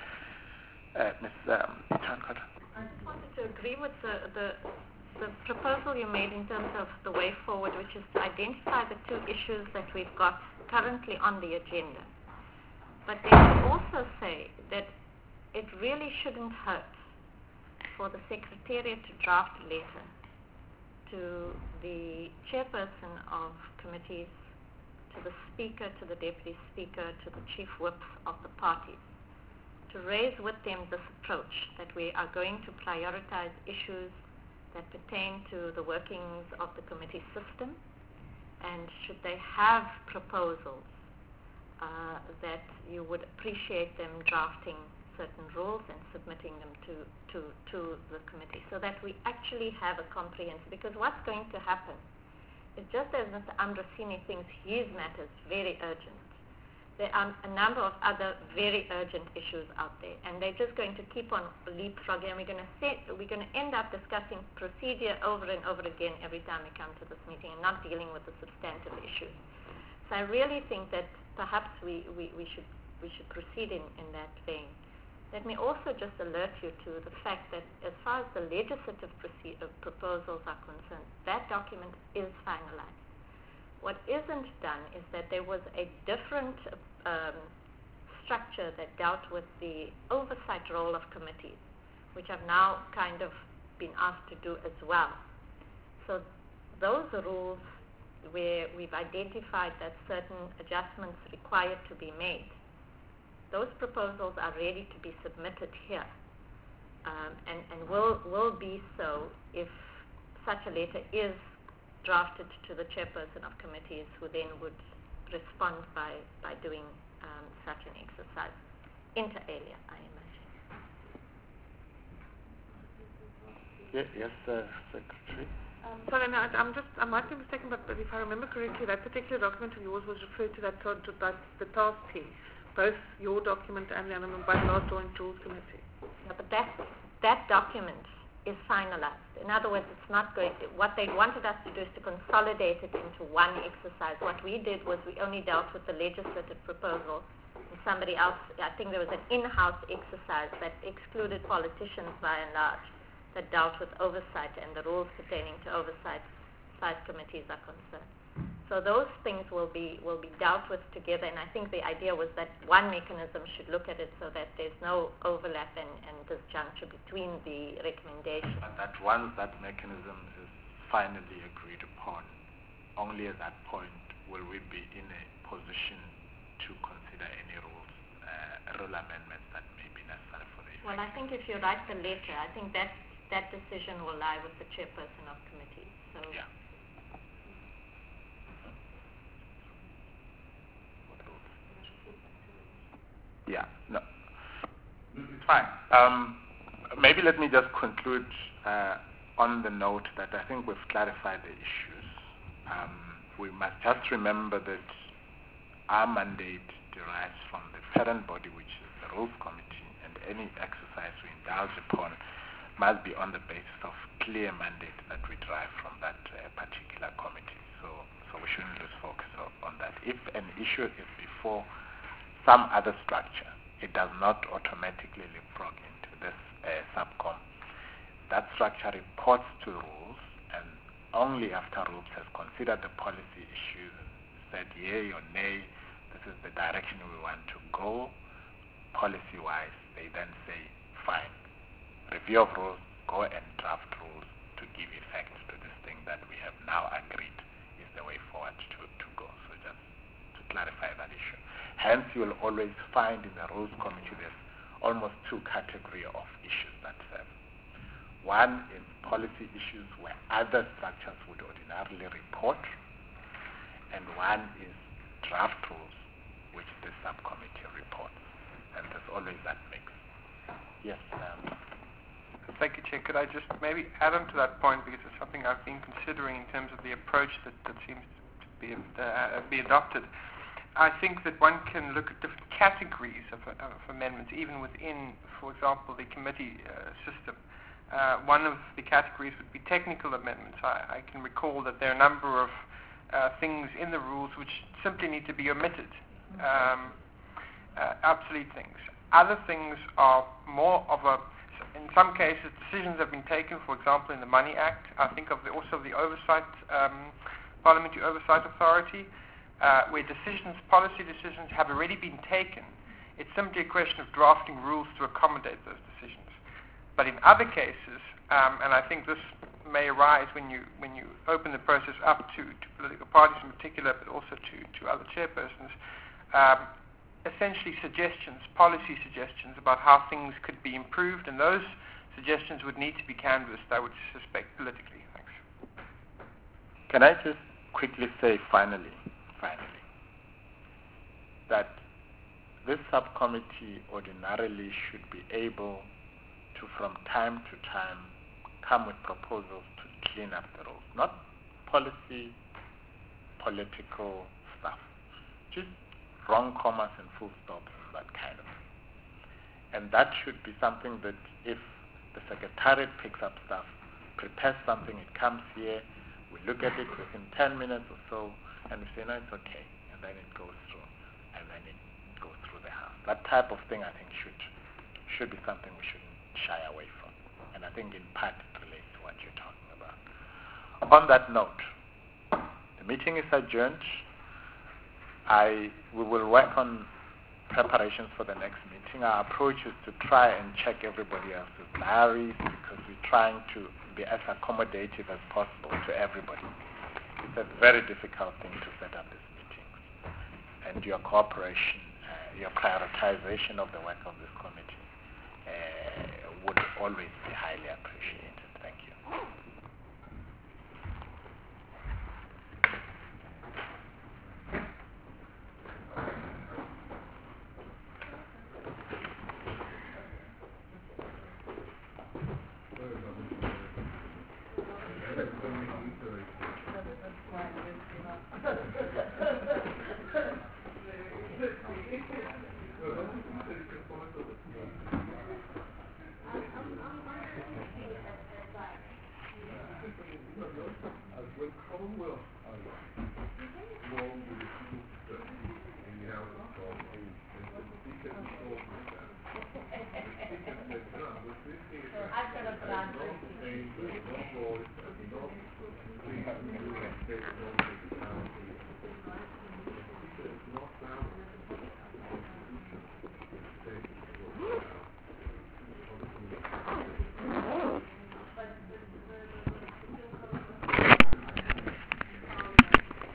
Uh, Miz Um, Tankot. I just wanted to agree with the, the, the proposal you made in terms of the way forward, which is to identify the two issues that we've got currently on the agenda. But then to also say that it really shouldn't hurt for the Secretariat to draft a letter to the chairperson of committees, to the Speaker, to the Deputy Speaker, to the Chief Whips of the parties, to raise with them this approach that we are going to prioritize issues that pertain to the workings of the committee system, and should they have proposals uh, that you would appreciate them drafting certain rules and submitting them to, to, to the committee, so that we actually have a comprehensive, because what's going to happen is, just as Mister Ambrosini thinks his matter is very urgent, there are a number of other very urgent issues out there, and they're just going to keep on leapfrogging, and we're going to set, we're going to end up discussing procedure over and over again every time we come to this meeting, and not dealing with the substantive issues. So I really think that perhaps we, we, we should we should proceed in, in that vein. Let me also just alert you to the fact that as far as the legislative proce- uh, proposals are concerned, that document is finalized. What isn't done is that there was a different um, structure that dealt with the oversight role of committees, which have now kind of been asked to do as well. So those rules where we've identified that certain adjustments required to be made, those proposals are ready to be submitted here, um, and, and will, will be so if such a letter is drafted to the chairperson of committees, who then would respond by, by doing um, such an exercise, inter alia, I imagine. Yes, yes uh, Secretary. Um, sorry, no, I- I'm just, I might be mistaken, but, but if I remember correctly, that particular document of yours was referred to that, to, to that the task team, both your document and the amendment by the last Joint Rules Committee. Yeah, but that, that document is finalized. In other words, it's not going to, what they wanted us to do is to consolidate it into one exercise. What we did was we only dealt with the legislative proposal, and somebody else, I think there was an in-house exercise that excluded politicians by and large, that dealt with oversight and the rules pertaining to oversight as far as committees are concerned. So those things will be will be dealt with together, and I think the idea was that one mechanism should look at it so that there's no overlap and, and disjuncture between the recommendations. And that once that mechanism is finally agreed upon, only at that point will we be in a position to consider any rules, uh, rule amendments that may be necessary for the Well, I think if you write the letter, I think that that decision will lie with the chairperson of committee. So yeah. Yeah, no. Fine. Um, maybe let me just conclude uh, on the note that I think we've clarified the issues. Um, we must just remember that our mandate derives from the parent body, which is the Rules Committee, and any exercise we indulge upon must be on the basis of clear mandate that we derive from that uh, particular committee. So, so we shouldn't lose focus of, on that. If an issue is before some other structure, it does not automatically leapfrog into this uh, subcom. That structure reports to rules, and only after rules has considered the policy issues, said yea or nay, this is the direction we want to go, policy-wise, they then say, fine. Review of rules, go and draft rules to give effect to this thing that we have now agreed is the way forward to, to go. So just to clarify that issue. Hence, you will always find in the Rules Committee there's almost two categories of issues that serve. One is policy issues where other structures would ordinarily report, and one is draft rules, which the subcommittee reports. And there's always that mix. Yes, um, Thank you, Chair. Could I just maybe add on to that point, because it's something I've been considering in terms of the approach that, that seems to be, uh, be adopted. I think that one can look at different categories of, of amendments, even within, for example, the committee uh, system. Uh, one of the categories would be technical amendments. I, I can recall that there are a number of uh, things in the rules which simply need to be omitted, um, uh, obsolete things. Other things are more of a, in some cases, decisions have been taken, for example, in the Money Act. I think of the, also the oversight, um, Parliamentary Oversight Authority, uh, where decisions, policy decisions have already been taken. It's simply a question of drafting rules to accommodate those decisions. But in other cases, um, and I think this may arise when you when you open the process up to, to political parties in particular, but also to, to other chairpersons, um, essentially suggestions, policy suggestions about how things could be improved, and those suggestions would need to be canvassed, I would suspect, politically. Thanks. Can I just quickly say finally, finally, that this subcommittee ordinarily should be able to, from time to time, come with proposals to clean up the rules, not policy, political stuff, just wrong commas and full stops and that kind of thing. And that should be something that if the Secretariat picks up stuff, prepares something, it comes here, we look at it within ten minutes or so, and we say, no, it's okay, and then it goes through, and then it goes through the House. That type of thing, I think, should should be something we shouldn't shy away from. And I think in part it relates to what you're talking about. On that note, the meeting is adjourned. I we will work on preparations for the next meeting. Our approach is to try and check everybody else's diaries, because we're trying to be as accommodative as possible to everybody. It's a very difficult thing to set up these meetings, and your cooperation, uh, your prioritization of the work of this committee uh, would always be highly appreciated. Thank you. Sorry, Robert. I've got a